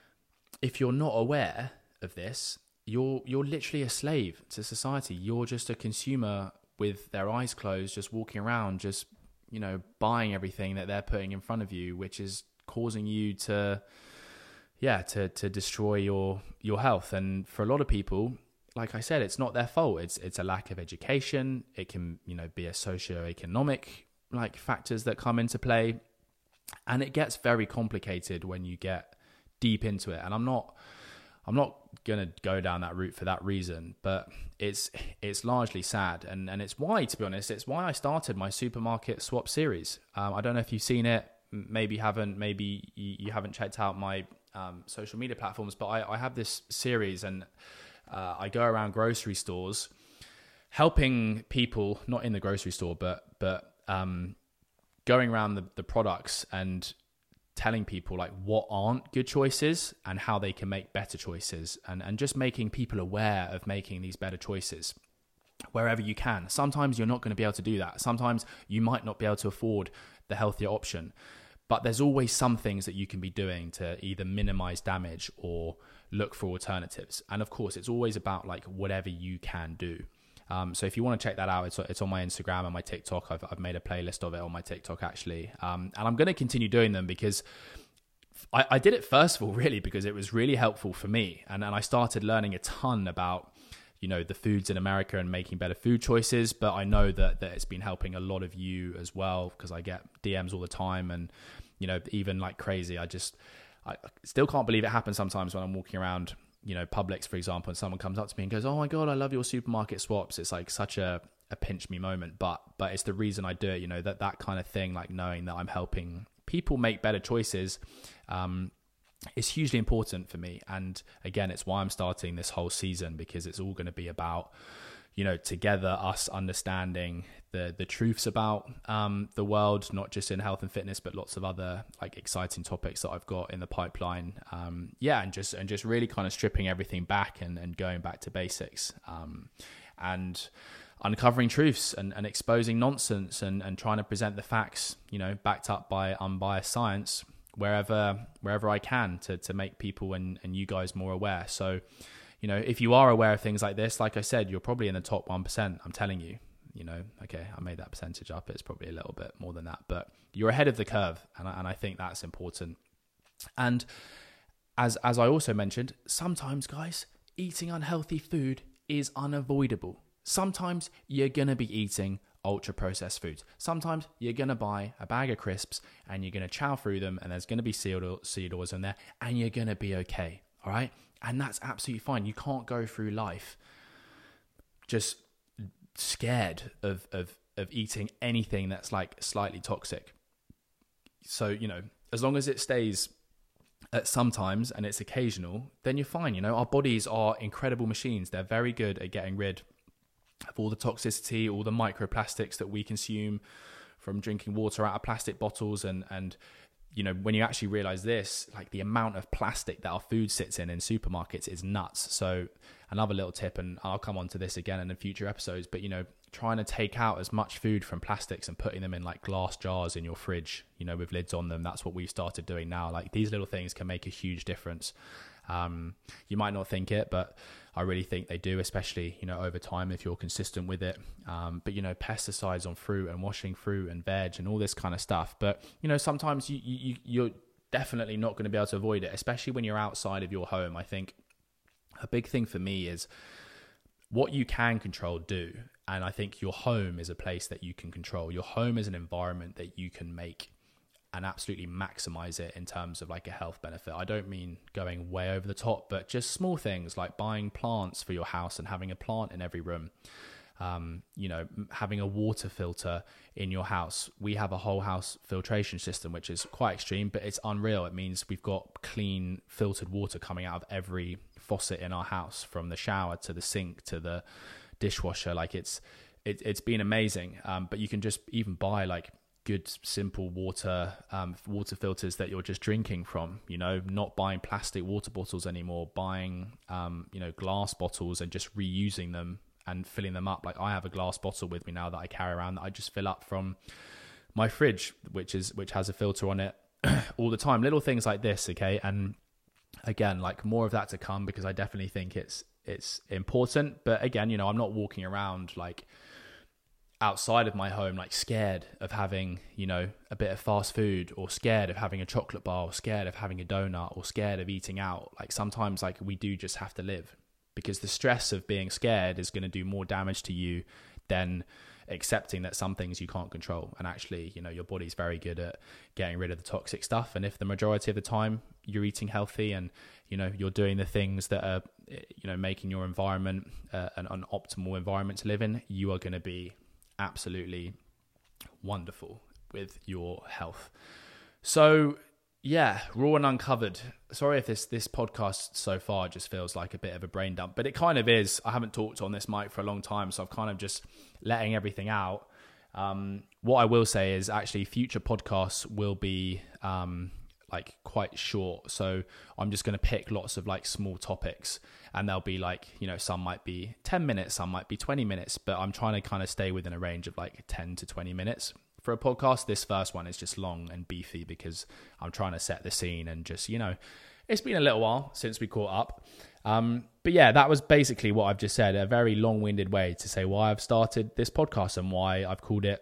A: if you're not aware of this, you're you're literally a slave to society. You're just a consumer with their eyes closed, just walking around, just, you know, buying everything that they're putting in front of you, which is causing you to, yeah, to to destroy your your health. And for a lot of people, like I said, it's not their fault. It's it's a lack of education. It can, you know, be a socioeconomic like factors that come into play, and it gets very complicated when you get deep into it. And I'm not. I'm not going to go down that route for that reason, but it's it's largely sad. And, and it's why, to be honest, it's why I started my supermarket swap series. Um, I don't know if you've seen it, maybe you haven't, maybe you, you haven't checked out my um, social media platforms, but I, I have this series, and uh, I go around grocery stores helping people, not in the grocery store, but but um, going around the, the products and telling people like what aren't good choices and how they can make better choices, and, and just making people aware of making these better choices wherever you can. Sometimes you're not going to be able to do that. Sometimes you might not be able to afford the healthier option, but there's always some things that you can be doing to either minimize damage or look for alternatives. And of course, it's always about like whatever you can do. Um, so if you want to check that out, it's, it's on my Instagram and my TikTok. I've, I've made a playlist of it on my TikTok, actually. Um, and I'm going to continue doing them because I, I did it first of all, really, because it was really helpful for me. And, and I started learning a ton about, you know, the foods in America and making better food choices. But I know that, that it's been helping a lot of you as well, because I get D Ms all the time. And, you know, even like crazy, I just, I still can't believe it happens sometimes when I'm walking around, you know, Publix, for example, and someone comes up to me and goes, "Oh my God, I love your supermarket swaps." It's like such a, a pinch me moment, but, but it's the reason I do it, you know, that, that kind of thing, like knowing that I'm helping people make better choices, um, is hugely important for me. And again, it's why I'm starting this whole season, because it's all going to be about, you know, together us understanding the the truths about um, the world, not just in health and fitness, but lots of other like exciting topics that I've got in the pipeline. Um, yeah, and just and just really kind of stripping everything back and, and going back to basics, um, and uncovering truths and, and exposing nonsense and, and trying to present the facts, you know, backed up by unbiased science wherever wherever I can to to make people and, and you guys more aware. So, you know, if you are aware of things like this, like I said, you're probably in the top one percent, I'm telling you. You know, okay, I made that percentage up. It's probably a little bit more than that, but you're ahead of the curve. And I, and I think that's important. And as as I also mentioned, sometimes, guys, eating unhealthy food is unavoidable. Sometimes you're going to be eating ultra-processed foods. Sometimes you're going to buy a bag of crisps and you're going to chow through them, and there's going to be seed oil, seed oils in there, and you're going to be okay, all right? And that's absolutely fine. You can't go through life just scared of, of, of eating anything that's like slightly toxic. So, you know, as long as it stays at sometimes and it's occasional, then you're fine. You know, our bodies are incredible machines. They're very good at getting rid of all the toxicity, all the microplastics that we consume from drinking water out of plastic bottles. And, and, you know, when you actually realize this, like the amount of plastic that our food sits in in supermarkets is nuts. So another little tip, and I'll come on to this again in the future episodes, but, you know, trying to take out as much food from plastics and putting them in like glass jars in your fridge, you know, with lids on them. That's what we've started doing now. Like these little things can make a huge difference. Um, you might not think it, but I really think they do, especially, you know, over time if you're consistent with it. Um, but, you know, pesticides on fruit and washing fruit and veg and all this kind of stuff. But, you know, sometimes you, you, you're, definitely not going to be able to avoid it, especially when you're outside of your home. I think a big thing for me is what you can control, do. And I think your home is a place that you can control. Your home is an environment that you can make and absolutely maximize it in terms of like a health benefit. I don't mean going way over the top, but just small things like buying plants for your house and having a plant in every room. Um, you know, having a water filter in your house. We have a whole house filtration system, which is quite extreme, but it's unreal. It means we've got clean filtered water coming out of every faucet in our house, from the shower to the sink to the dishwasher. Like it's, it, it's been amazing. Um, but you can just even buy like good, simple water, um, water filters that you're just drinking from, you know, not buying plastic water bottles anymore, buying, um, you know, glass bottles and just reusing them and filling them up. Like I have a glass bottle with me now that I carry around that I just fill up from my fridge, which is which has a filter on it all the time. Little things like this, okay? And again, like more of that to come, because I definitely think it's it's important. But again, you know, I'm not walking around like outside of my home like scared of having, you know, a bit of fast food, or scared of having a chocolate bar, or scared of having a donut, or scared of eating out. Like sometimes like we do just have to live, because the stress of being scared is going to do more damage to you than accepting that some things you can't control. And actually, you know, your body's very good at getting rid of the toxic stuff. And if the majority of the time you're eating healthy and, you know, you're doing the things that are, you know, making your environment uh, an, an optimal environment to live in, you are going to be absolutely wonderful with your health. So yeah, raw and uncovered. Sorry if this this podcast so far just feels like a bit of a brain dump, but it kind of is. I haven't talked on this mic for a long time, so I've kind of just letting everything out. Um, what I will say is actually future podcasts will be um, like quite short. So I'm just going to pick lots of like small topics, and they'll be like, you know, some might be ten minutes, some might be twenty minutes, but I'm trying to kind of stay within a range of like ten to twenty minutes. For a podcast, this first one is just long and beefy because I'm trying to set the scene and just, you know, it's been a little while since we caught up. Um, but yeah, that was basically what I've just said, a very long-winded way to say why I've started this podcast and why I've called it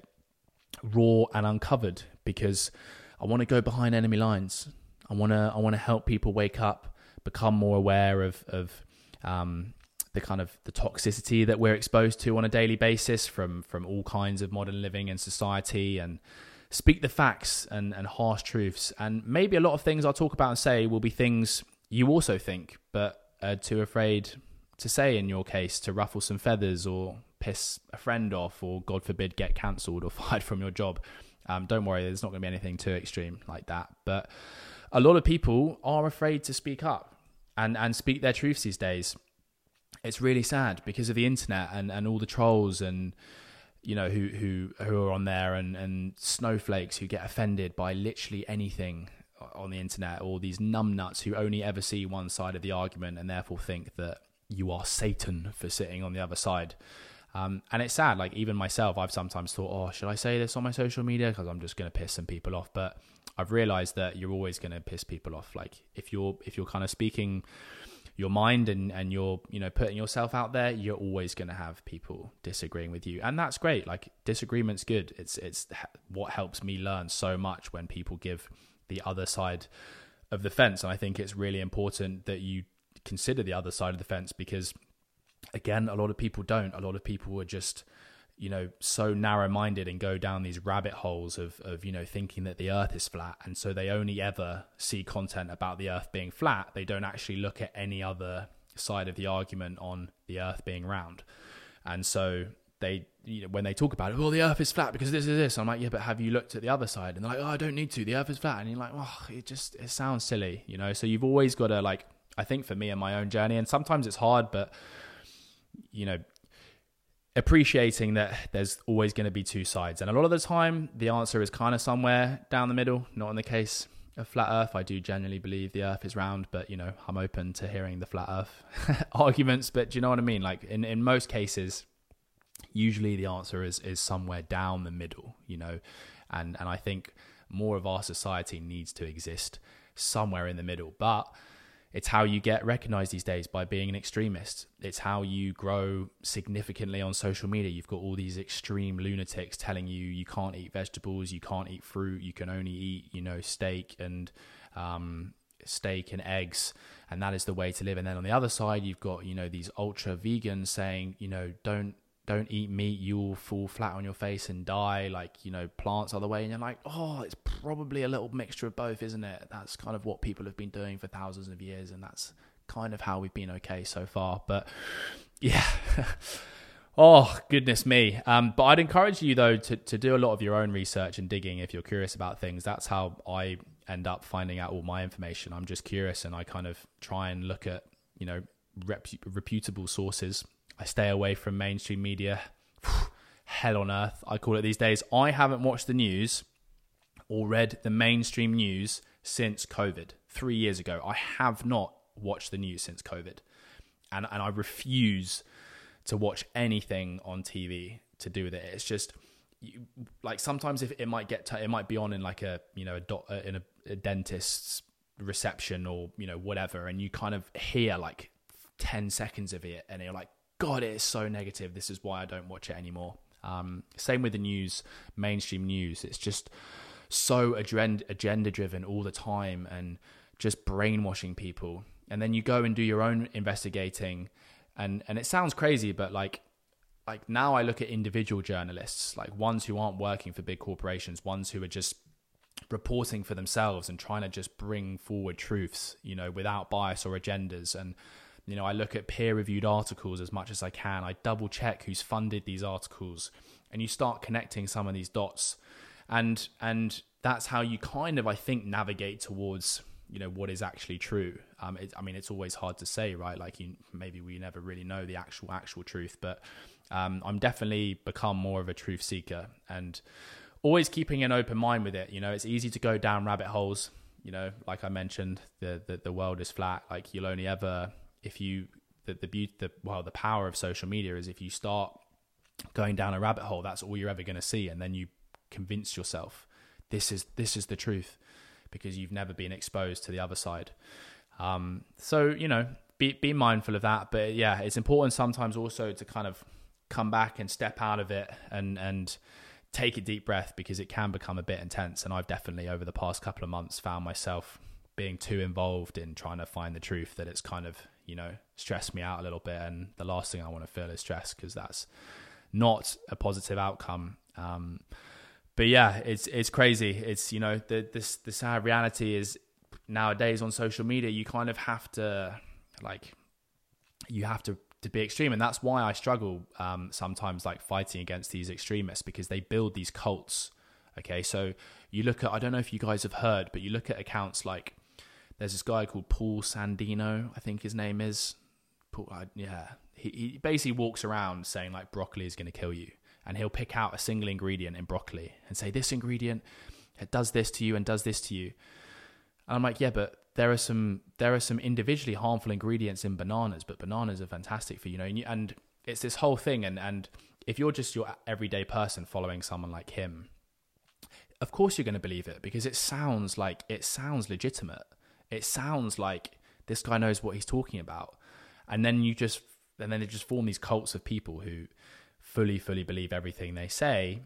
A: Raw and Uncovered, because I want to go behind enemy lines. I want to I want to help people wake up, become more aware of of um the kind of the toxicity that we're exposed to on a daily basis from from all kinds of modern living and society, and speak the facts and, and harsh truths. And maybe a lot of things I'll talk about and say will be things you also think, but are too afraid to say in your case, to ruffle some feathers or piss a friend off, or God forbid get cancelled or fired from your job. Um, don't worry, there's not going to be anything too extreme like that. But a lot of people are afraid to speak up and, and speak their truths these days. It's really sad because of the internet and, and all the trolls and, you know, who who who are on there, and, and snowflakes who get offended by literally anything on the internet, or these numbnuts who only ever see one side of the argument and therefore think that you are Satan for sitting on the other side. Um, and it's sad, like even myself, I've sometimes thought, oh, should I say this on my social media? Because I'm just going to piss some people off. But I've realized that you're always going to piss people off. Like if you're if you're kind of speaking your mind and, and you're, you know, putting yourself out there, you're always going to have people disagreeing with you. And that's great. Like disagreement's good. It's, it's what helps me learn so much when people give the other side of the fence. And I think it's really important that you consider the other side of the fence, because again, a lot of people don't. A lot of people are just, you know, so narrow-minded and go down these rabbit holes of, of, you know, thinking that the earth is flat. And so they only ever see content about the earth being flat. They don't actually look at any other side of the argument on the earth being round. And so they, you know, when they talk about it, well, the earth is flat because this is this. I'm like, yeah, but have you looked at the other side? And they're like, oh, I don't need to. The earth is flat. And you're like, oh, it just, it sounds silly, you know? So you've always got to, like, I think for me and my own journey, and sometimes it's hard, but, you know, appreciating that there's always going to be two sides. And a lot of the time, the answer is kind of somewhere down the middle, not in the case of flat earth. I do genuinely believe the earth is round, but, you know, I'm open to hearing the flat earth arguments. But do you know what I mean? Like in, in most cases, usually the answer is, is somewhere down the middle, you know, and, and I think more of our society needs to exist somewhere in the middle. But it's how you get recognized these days, by being an extremist. It's how you grow significantly on social media. You've got all these extreme lunatics telling you you can't eat vegetables, you can't eat fruit, you can only eat, you know, steak and um, steak and eggs, and that is the way to live. And then on the other side, you've got, you know, these ultra vegans saying, you know, don't don't eat meat, you'll fall flat on your face and die. Like, you know, plants are the way. And you're like, oh, it's probably a little mixture of both, isn't it? That's kind of what people have been doing for thousands of years, and that's kind of how we've been okay so far. But yeah. Oh, goodness me. Um, but I'd encourage you, though, to, to do a lot of your own research and digging if you're curious about things. That's how I end up finding out all my information. I'm just curious, and I kind of try and look at, you know, rep- reputable sources. I stay away from mainstream media. Hell on earth, I call it these days. I haven't watched the news or read the mainstream news since COVID. Three years ago, I have not watched the news since COVID. And, and I refuse to watch anything on T V to do with it. It's just you, like sometimes if it might get, t- it might be on in like a, you know, a dot, uh, in a, a dentist's reception or, you know, whatever. And you kind of hear like ten seconds of it and you're like, God, it is so negative. This is why I don't watch it anymore. Um, same with the news, mainstream news. It's just so agenda, agenda driven all the time and just brainwashing people. And then you go and do your own investigating. And and it sounds crazy, but like like now I look at individual journalists, like ones who aren't working for big corporations, ones who are just reporting for themselves and trying to just bring forward truths, you know, without bias or agendas. And, you know, I look at peer-reviewed articles as much as I can. I double check who's funded these articles, and you start connecting some of these dots. And and that's how you kind of, I think, navigate towards, you know, what is actually true. Um, it, I mean, it's always hard to say, right? Like you, maybe we never really know the actual, actual truth, but um, I'm definitely become more of a truth seeker and always keeping an open mind with it. You know, it's easy to go down rabbit holes. You know, like I mentioned, the, the, the world is flat. Like you'll only ever, if you, the, the beauty, the, well, the power of social media is if you start going down a rabbit hole, that's all you're ever going to see. And then you convince yourself this is, this is the truth, because you've never been exposed to the other side. Um, so, you know, be be mindful of that. But yeah, it's important sometimes also to kind of come back and step out of it and, and take a deep breath, because it can become a bit intense. And I've definitely over the past couple of months found myself being too involved in trying to find the truth that it's kind of, you know, stressed me out a little bit. And the last thing I want to feel is stress, because that's not a positive outcome. Um, But yeah, it's it's crazy. It's, you know, the this the sad reality is nowadays on social media, you kind of have to like you have to, to be extreme, and that's why I struggle um, sometimes like fighting against these extremists, because they build these cults. Okay, so you look at, I don't know if you guys have heard, but you look at accounts like there's this guy called Paul Sandino, I think his name is. Paul, uh, yeah, he he basically walks around saying like broccoli is going to kill you. And he'll pick out a single ingredient in broccoli and say, this ingredient, it does this to you and does this to you. And I'm like, yeah, but there are some there are some individually harmful ingredients in bananas, but bananas are fantastic for you, you know. And, you, and it's this whole thing. And, and if you're just your everyday person following someone like him, of course you're going to believe it, because it sounds like it sounds legitimate. It sounds like this guy knows what he's talking about. And then you just and then they just form these cults of people who fully, fully believe everything they say.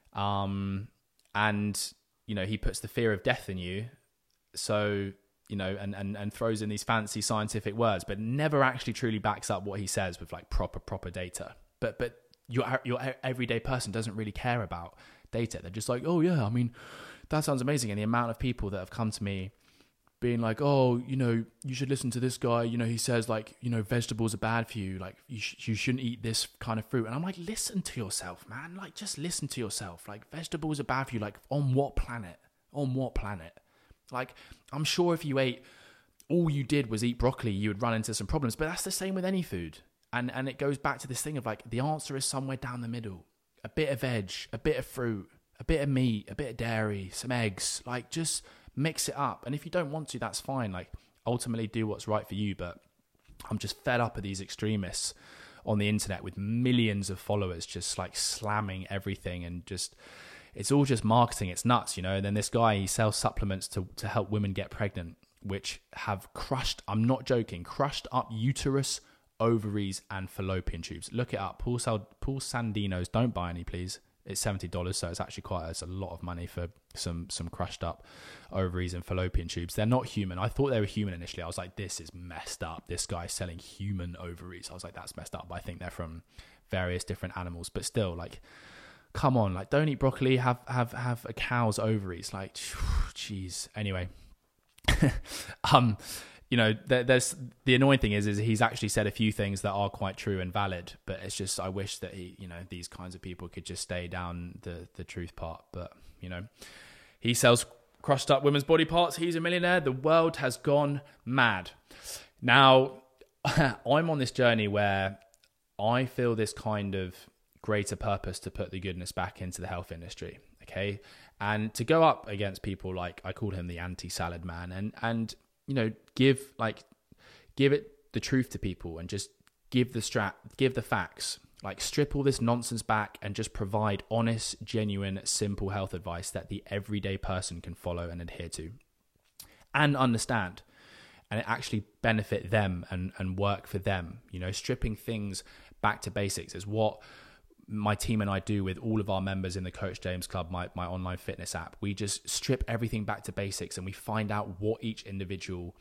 A: Um, and, you know, he puts the fear of death in you. So, you know, and, and, and throws in these fancy scientific words, but never actually truly backs up what he says with like proper, proper data. But, but your, your everyday person doesn't really care about data. They're just like, oh yeah, I mean, that sounds amazing. And the amount of people that have come to me being like, oh, you know, you should listen to this guy. You know, he says like, you know, vegetables are bad for you. Like you, sh- you shouldn't eat this kind of fruit. And I'm like, listen to yourself, man. Like, just listen to yourself. Like, vegetables are bad for you. Like, on what planet? On what planet? Like, I'm sure if you ate, all you did was eat broccoli, you would run into some problems. But that's the same with any food. And and it goes back to this thing of like, the answer is somewhere down the middle. A bit of veg, a bit of fruit, a bit of meat, a bit of dairy, some eggs. Like, just mix it up. And if you don't want to, that's fine. Like, ultimately do what's right for you. But I'm just fed up of these extremists on the internet with millions of followers just like slamming everything, and just, it's all just marketing. It's nuts, you know. And then this guy, he sells supplements to, to help women get pregnant, which have crushed, I'm not joking, crushed up uterus, ovaries, and fallopian tubes. Look it up. Paul, Sal, Paul Sandino's, don't buy any, please. It's seventy dollars, so it's actually quite, it's a lot of money for some some crushed up ovaries and fallopian tubes. They're not human. I thought they were human initially. I was like, this is messed up. This guy's selling human ovaries. I was like, that's messed up. But I think they're from various different animals. But still, like, come on, like, don't eat broccoli. Have have have a cow's ovaries. Like, jeez. Anyway, um. You know, there's the annoying thing is, is he's actually said a few things that are quite true and valid, but it's just, I wish that he, you know, these kinds of people could just stay down the, the truth part. But, you know, he sells crushed up women's body parts. He's a millionaire. The world has gone mad. Now, I'm on this journey where I feel this kind of greater purpose to put the goodness back into the health industry. Okay. And to go up against people like, I called him the anti-salad man, and, and, you know, give like, give it the truth to people and just give the strat, give the facts, like strip all this nonsense back and just provide honest, genuine, simple health advice that the everyday person can follow and adhere to and understand, and it actually benefit them and, and work for them. You know, stripping things back to basics is what my team and I do with all of our members in the Coach James Club, my, my online fitness app. We just strip everything back to basics and we find out what each individual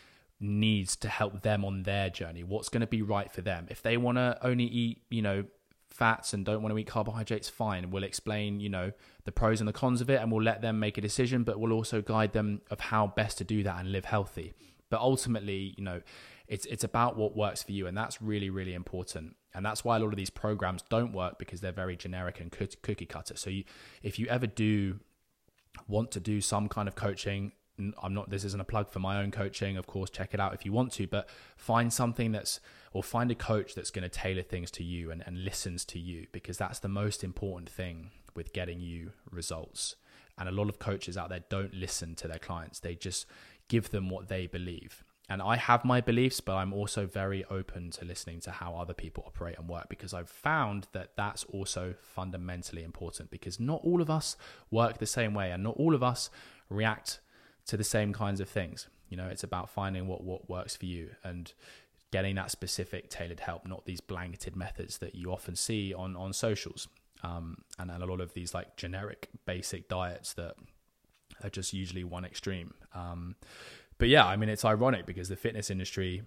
A: needs to help them on their journey. What's going to be right for them. If they want to only eat, you know, fats and don't want to eat carbohydrates, fine. We'll explain, you know, the pros and the cons of it, and we'll let them make a decision, but we'll also guide them of how best to do that and live healthy. But ultimately, you know, it's it's about what works for you, and that's really, really important. And that's why a lot of these programs don't work, because they're very generic and cookie cutter. So you, if you ever do want to do some kind of coaching, I'm not, this isn't a plug for my own coaching, of course, check it out if you want to, but find something that's, or find a coach that's going to tailor things to you and, and listens to you, because that's the most important thing with getting you results. And a lot of coaches out there don't listen to their clients. They just give them what they believe. And I have my beliefs, but I'm also very open to listening to how other people operate and work, because I've found that that's also fundamentally important, because not all of us work the same way and not all of us react to the same kinds of things. You know, it's about finding what, what works for you and getting that specific tailored help, not these blanketed methods that you often see on, on socials. Um, and, and a lot of these like generic basic diets that are just usually one extreme. Um, But yeah, I mean, it's ironic because the fitness industry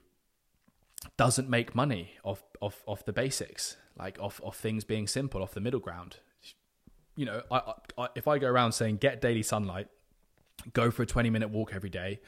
A: doesn't make money off off, off the basics, like off, off things being simple, off the middle ground. You know, I, I, if I go around saying get daily sunlight, go for a twenty minute walk every day,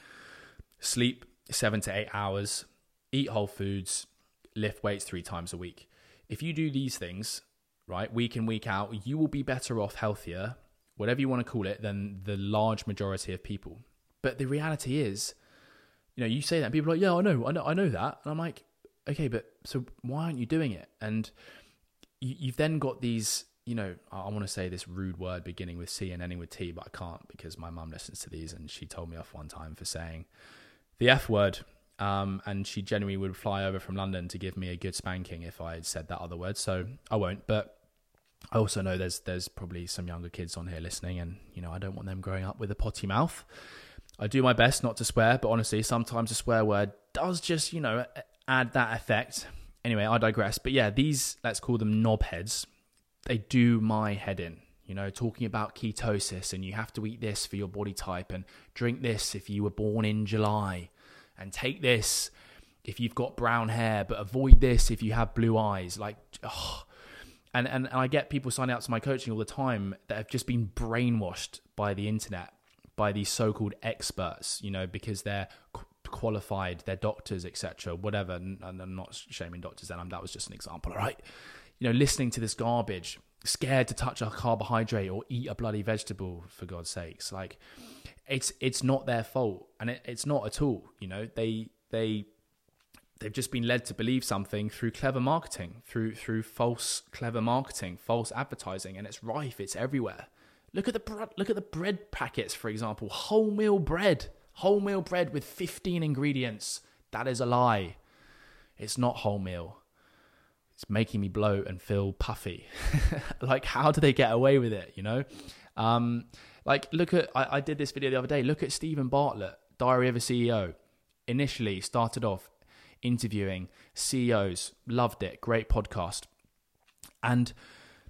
A: sleep seven to eight hours, eat whole foods, lift weights three times a week. If you do these things, right, week in, week out, you will be better off, healthier, whatever you want to call it, than the large majority of people. But the reality is, you know, you say that and people are like, yeah, I know, I know, I know that. And I'm like, okay, but so why aren't you doing it? And you, you've then got these, you know, I want to say this rude word beginning with C and ending with T, but I can't because my mum listens to these and she told me off one time for saying the F word. Um, and she genuinely would fly over from London to give me a good spanking if I had said that other word. So I won't. But I also know there's there's probably some younger kids on here listening, and, you know, I don't want them growing up with a potty mouth. I do my best not to swear, but honestly, sometimes a swear word does just, you know, add that effect. Anyway, I digress. But yeah, these, let's call them knobheads, they do my head in, you know, talking about ketosis and you have to eat this for your body type and drink this if you were born in July and take this if you've got brown hair, but avoid this if you have blue eyes. Like, oh. And, and, and I get people signing up to my coaching all the time that have just been brainwashed by the internet, by these so-called experts, you know, because they're qualified, they're doctors, et cetera, whatever. And I'm not shaming doctors then, that was just an example, all right? You know, listening to this garbage, scared to touch a carbohydrate or eat a bloody vegetable, for God's sakes. Like, it's it's not their fault, and it, it's not at all. You know, they they they've just been led to believe something through clever marketing, through through false clever marketing, false advertising, and it's rife. It's everywhere. Look at the look at the bread packets, for example. Wholemeal bread, wholemeal bread with fifteen ingredients. That is a lie. It's not wholemeal. It's making me bloat and feel puffy. Like, how do they get away with it? You know, um, like look at I, I did this video the other day. Look at Stephen Bartlett, Diary of a C E O. Initially started off interviewing C E Os, loved it, great podcast, and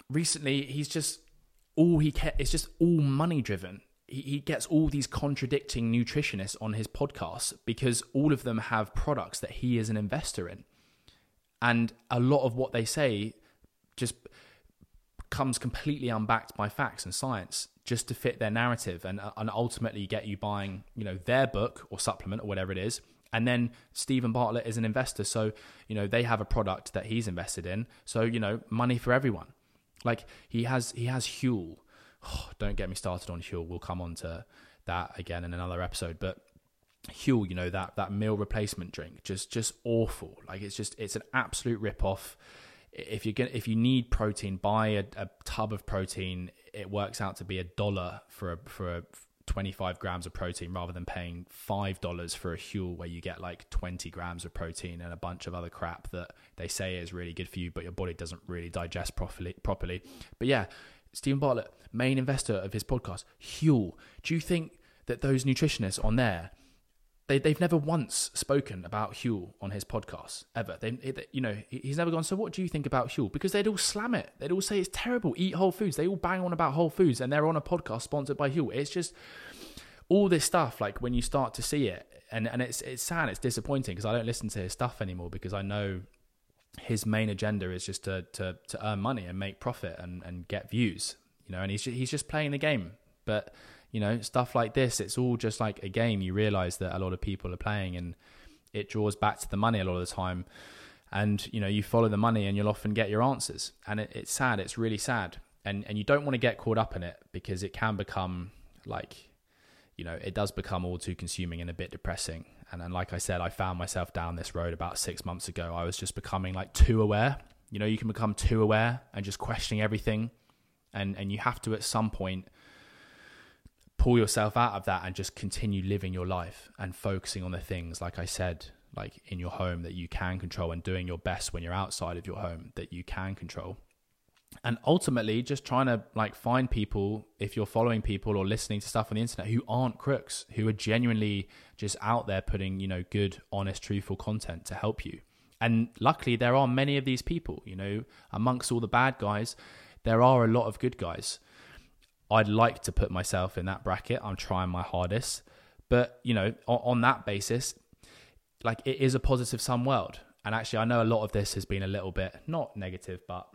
A: recently he's just all he ca- it's just all money driven. He, he gets all these contradicting nutritionists on his podcast because all of them have products that he is an investor in. And a lot of what they say just comes completely unbacked by facts and science just to fit their narrative and, and ultimately get you buying, you know, their book or supplement or whatever it is. And then Stephen Bartlett is an investor. So, you know, they have a product that he's invested in. So, you know, money for everyone. Like he has, he has Huel. Oh, don't get me started on Huel. We'll come on to that again in another episode. But Huel, you know, that that meal replacement drink, just just awful. Like it's just it's an absolute rip-off. If you get if you need protein, buy a, a tub of protein. It works out to be a dollar for a for a twenty-five grams of protein rather than paying five dollars for a Huel where you get like twenty grams of protein and a bunch of other crap that they say is really good for you, but your body doesn't really digest properly. properly. But yeah, Stephen Bartlett, main investor of his podcast, Huel. Do you think that those nutritionists on there, they, they've never once spoken about Huel on his podcast, ever? They, it, you know, he's never gone, so what do you think about Huel? Because they'd all slam it. They'd all say it's terrible. Eat Whole Foods. They all bang on about Whole Foods and they're on a podcast sponsored by Huel. It's just all this stuff, like when you start to see it, and, and it's it's sad, it's disappointing because I don't listen to his stuff anymore because I know his main agenda is just to to, to earn money and make profit and, and get views, you know, and he's he's just playing the game. But, you know, stuff like this, it's all just like a game you realize that a lot of people are playing, and it draws back to the money a lot of the time. And, you know, you follow the money and you'll often get your answers. And it, it's sad. It's really sad. And and you don't want to get caught up in it because it can become like, you know, it does become all too consuming and a bit depressing. And then, like I said, I found myself down this road about six months ago. I was just becoming like too aware. You know, you can become too aware and just questioning everything. And and you have to, at some point, pull yourself out of that and just continue living your life and focusing on the things, like I said, like in your home that you can control, and doing your best when you're outside of your home that you can control. And ultimately just trying to like find people, if you're following people or listening to stuff on the internet, who aren't crooks, who are genuinely just out there putting, you know, good, honest, truthful content to help you. And luckily there are many of these people, you know, amongst all the bad guys, there are a lot of good guys. I'd like to put myself in that bracket. I'm trying my hardest. But, you know, on, on that basis, like it is a positive sum world. And actually, I know a lot of this has been a little bit, not negative, but,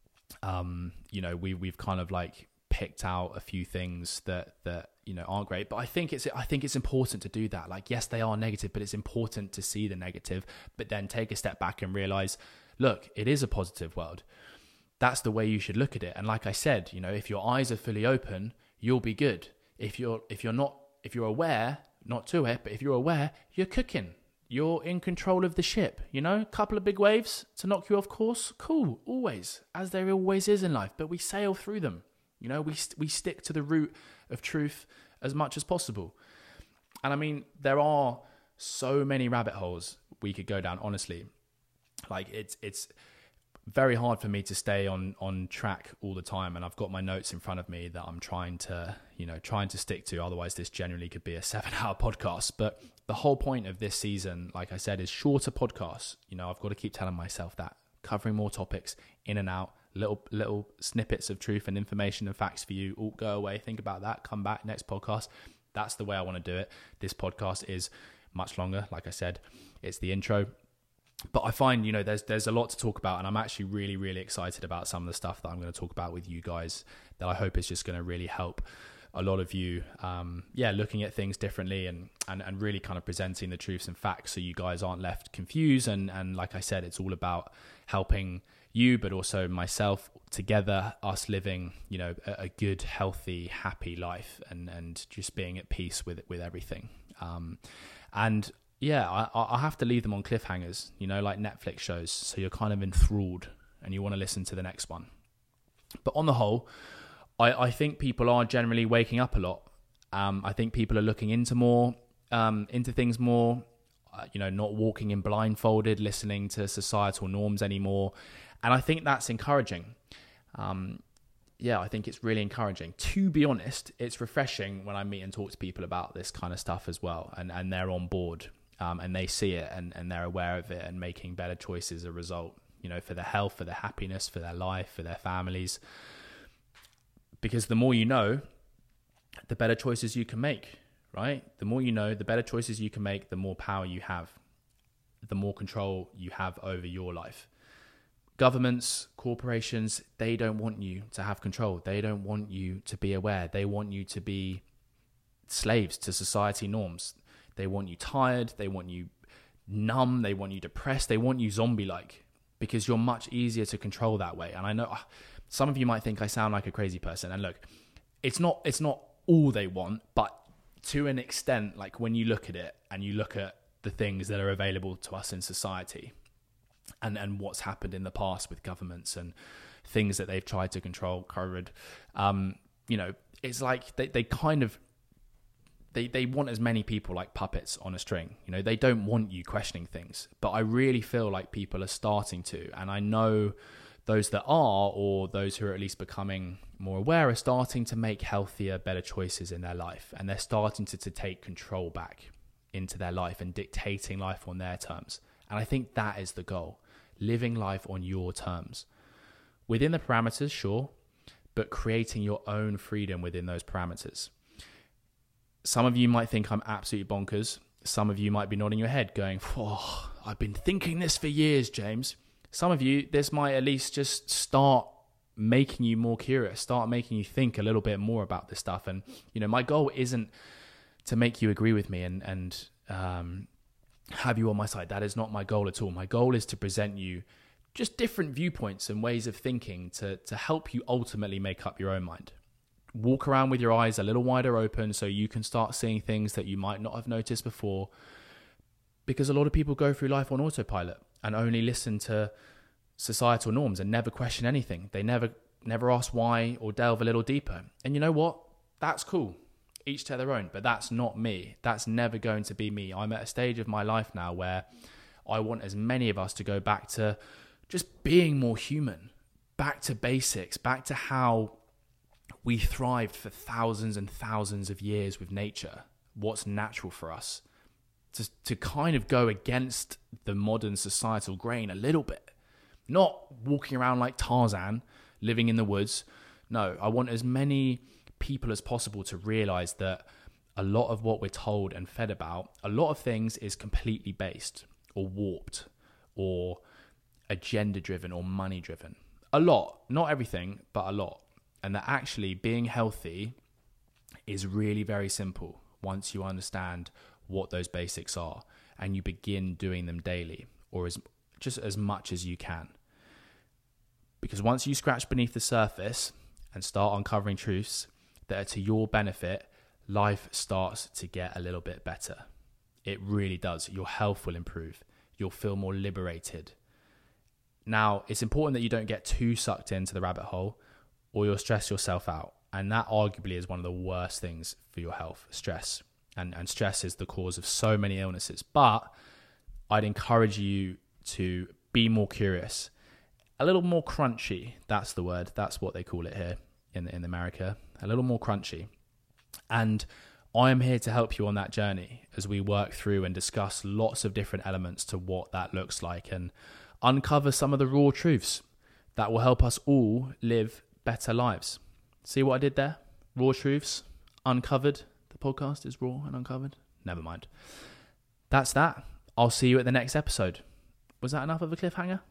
A: um, you know, we, we've kind of like picked out a few things that, that, you know, aren't great. But I think it's, I think it's important to do that. Like, yes, they are negative, but it's important to see the negative, but then take a step back and realize, look, it is a positive world. That's the way you should look at it. And like I said, you know, if your eyes are fully open, you'll be good. If you're if you're not, if you're aware, not too aware, but if you're aware, you're cooking. You're in control of the ship, you know, a couple of big waves to knock you off course. Cool, always, as there always is in life, but we sail through them. You know, we we stick to the root of truth as much as possible. And I mean, there are so many rabbit holes we could go down, honestly. Like it's it's very hard for me to stay on on track all the time, and I've got my notes in front of me that I'm trying to, you know, trying to stick to. Otherwise, this generally could be a seven-hour podcast. But the whole point of this season, like I said, is shorter podcasts. You know, I've got to keep telling myself that, covering more topics, in and out, little little snippets of truth and information and facts for you. All go away, think about that, come back, next podcast. That's the way I want to do it. This podcast is much longer. Like I said, it's the intro. But I find, you know, there's there's a lot to talk about, and I'm actually really, really excited about some of the stuff that I'm going to talk about with you guys that I hope is just going to really help a lot of you, um, yeah, looking at things differently and, and, and really kind of presenting the truths and facts so you guys aren't left confused. And, and like I said, it's all about helping you, but also myself, together, us living, you know, a, a good, healthy, happy life, and, and just being at peace with with everything. Um, and yeah, I, I have to leave them on cliffhangers, you know, like Netflix shows. So you're kind of enthralled and you want to listen to the next one. But on the whole, I, I think people are generally waking up a lot. Um, I think people are looking into more, um, into things more, uh, you know, not walking in blindfolded, listening to societal norms anymore. And I think that's encouraging. Um, yeah, I think it's really encouraging. To be honest, it's refreshing when I meet and talk to people about this kind of stuff as well. And, and they're on board. Um, and they see it and, and they're aware of it and making better choices as a result. you know, for their health, for their happiness, for their life, for their families. Because the more you know, the better choices you can make, right? The more you know, the better choices you can make, the more power you have, the more control you have over your life. Governments, corporations, they don't want you to have control. They don't want you to be aware. They want you to be slaves to society norms. They want you tired. They want you numb. They want you depressed. They want you zombie-like, because you're much easier to control that way. And I know some of you might think I sound like a crazy person. And look, it's not, it's not all they want, but to an extent, like when you look at it and you look at the things that are available to us in society, and, and what's happened in the past with governments and things that they've tried to control, COVID, um, you know, it's like they, they kind of, they, they want as many people like puppets on a string. You know, they don't want you questioning things, but I really feel like people are starting to, and I know those that are, or those who are at least becoming more aware, are starting to make healthier, better choices in their life. And they're starting to, to take control back into their life and dictating life on their terms. And I think that is the goal, living life on your terms. Within the parameters, sure, but creating your own freedom within those parameters. Some of you might think I'm absolutely bonkers. Some of you might be nodding your head going, oh, I've been thinking this for years, James. Some of you, this might at least just start making you more curious, start making you think a little bit more about this stuff. And, you know, my goal isn't to make you agree with me and, and um, have you on my side. That is not my goal at all. My goal is to present you just different viewpoints and ways of thinking to, to help you ultimately make up your own mind. Walk around with your eyes a little wider open so you can start seeing things that you might not have noticed before. Because a lot of people go through life on autopilot and only listen to societal norms and never question anything. They never never ask why or delve a little deeper. And you know what? That's cool. Each to their own. But that's not me. That's never going to be me. I'm at a stage of my life now where I want as many of us to go back to just being more human, back to basics, back to how we thrived for thousands and thousands of years with nature, what's natural for us, to, to kind of go against the modern societal grain a little bit. Not walking around like Tarzan, living in the woods. No, I want as many people as possible to realize that a lot of what we're told and fed about, a lot of things is completely based or warped or agenda driven or money driven. A lot, not everything, but a lot. And that actually being healthy is really very simple once you understand what those basics are and you begin doing them daily, or as just as much as you can. Because once you scratch beneath the surface and start uncovering truths that are to your benefit, life starts to get a little bit better. It really does. Your health will improve. You'll feel more liberated. Now, it's important that you don't get too sucked into the rabbit hole or you'll stress yourself out. And that arguably is one of the worst things for your health, stress. And, and stress is the cause of so many illnesses. But I'd encourage you to be more curious, a little more crunchy. That's the word. That's what they call it here in, in America. A little more crunchy. And I am here to help you on that journey as we work through and discuss lots of different elements to what that looks like and uncover some of the raw truths that will help us all live better lives. See what I did there? Raw truths, uncovered. The podcast is raw and uncovered. Never mind. That's that. I'll see you at the next episode. Was that enough of a cliffhanger?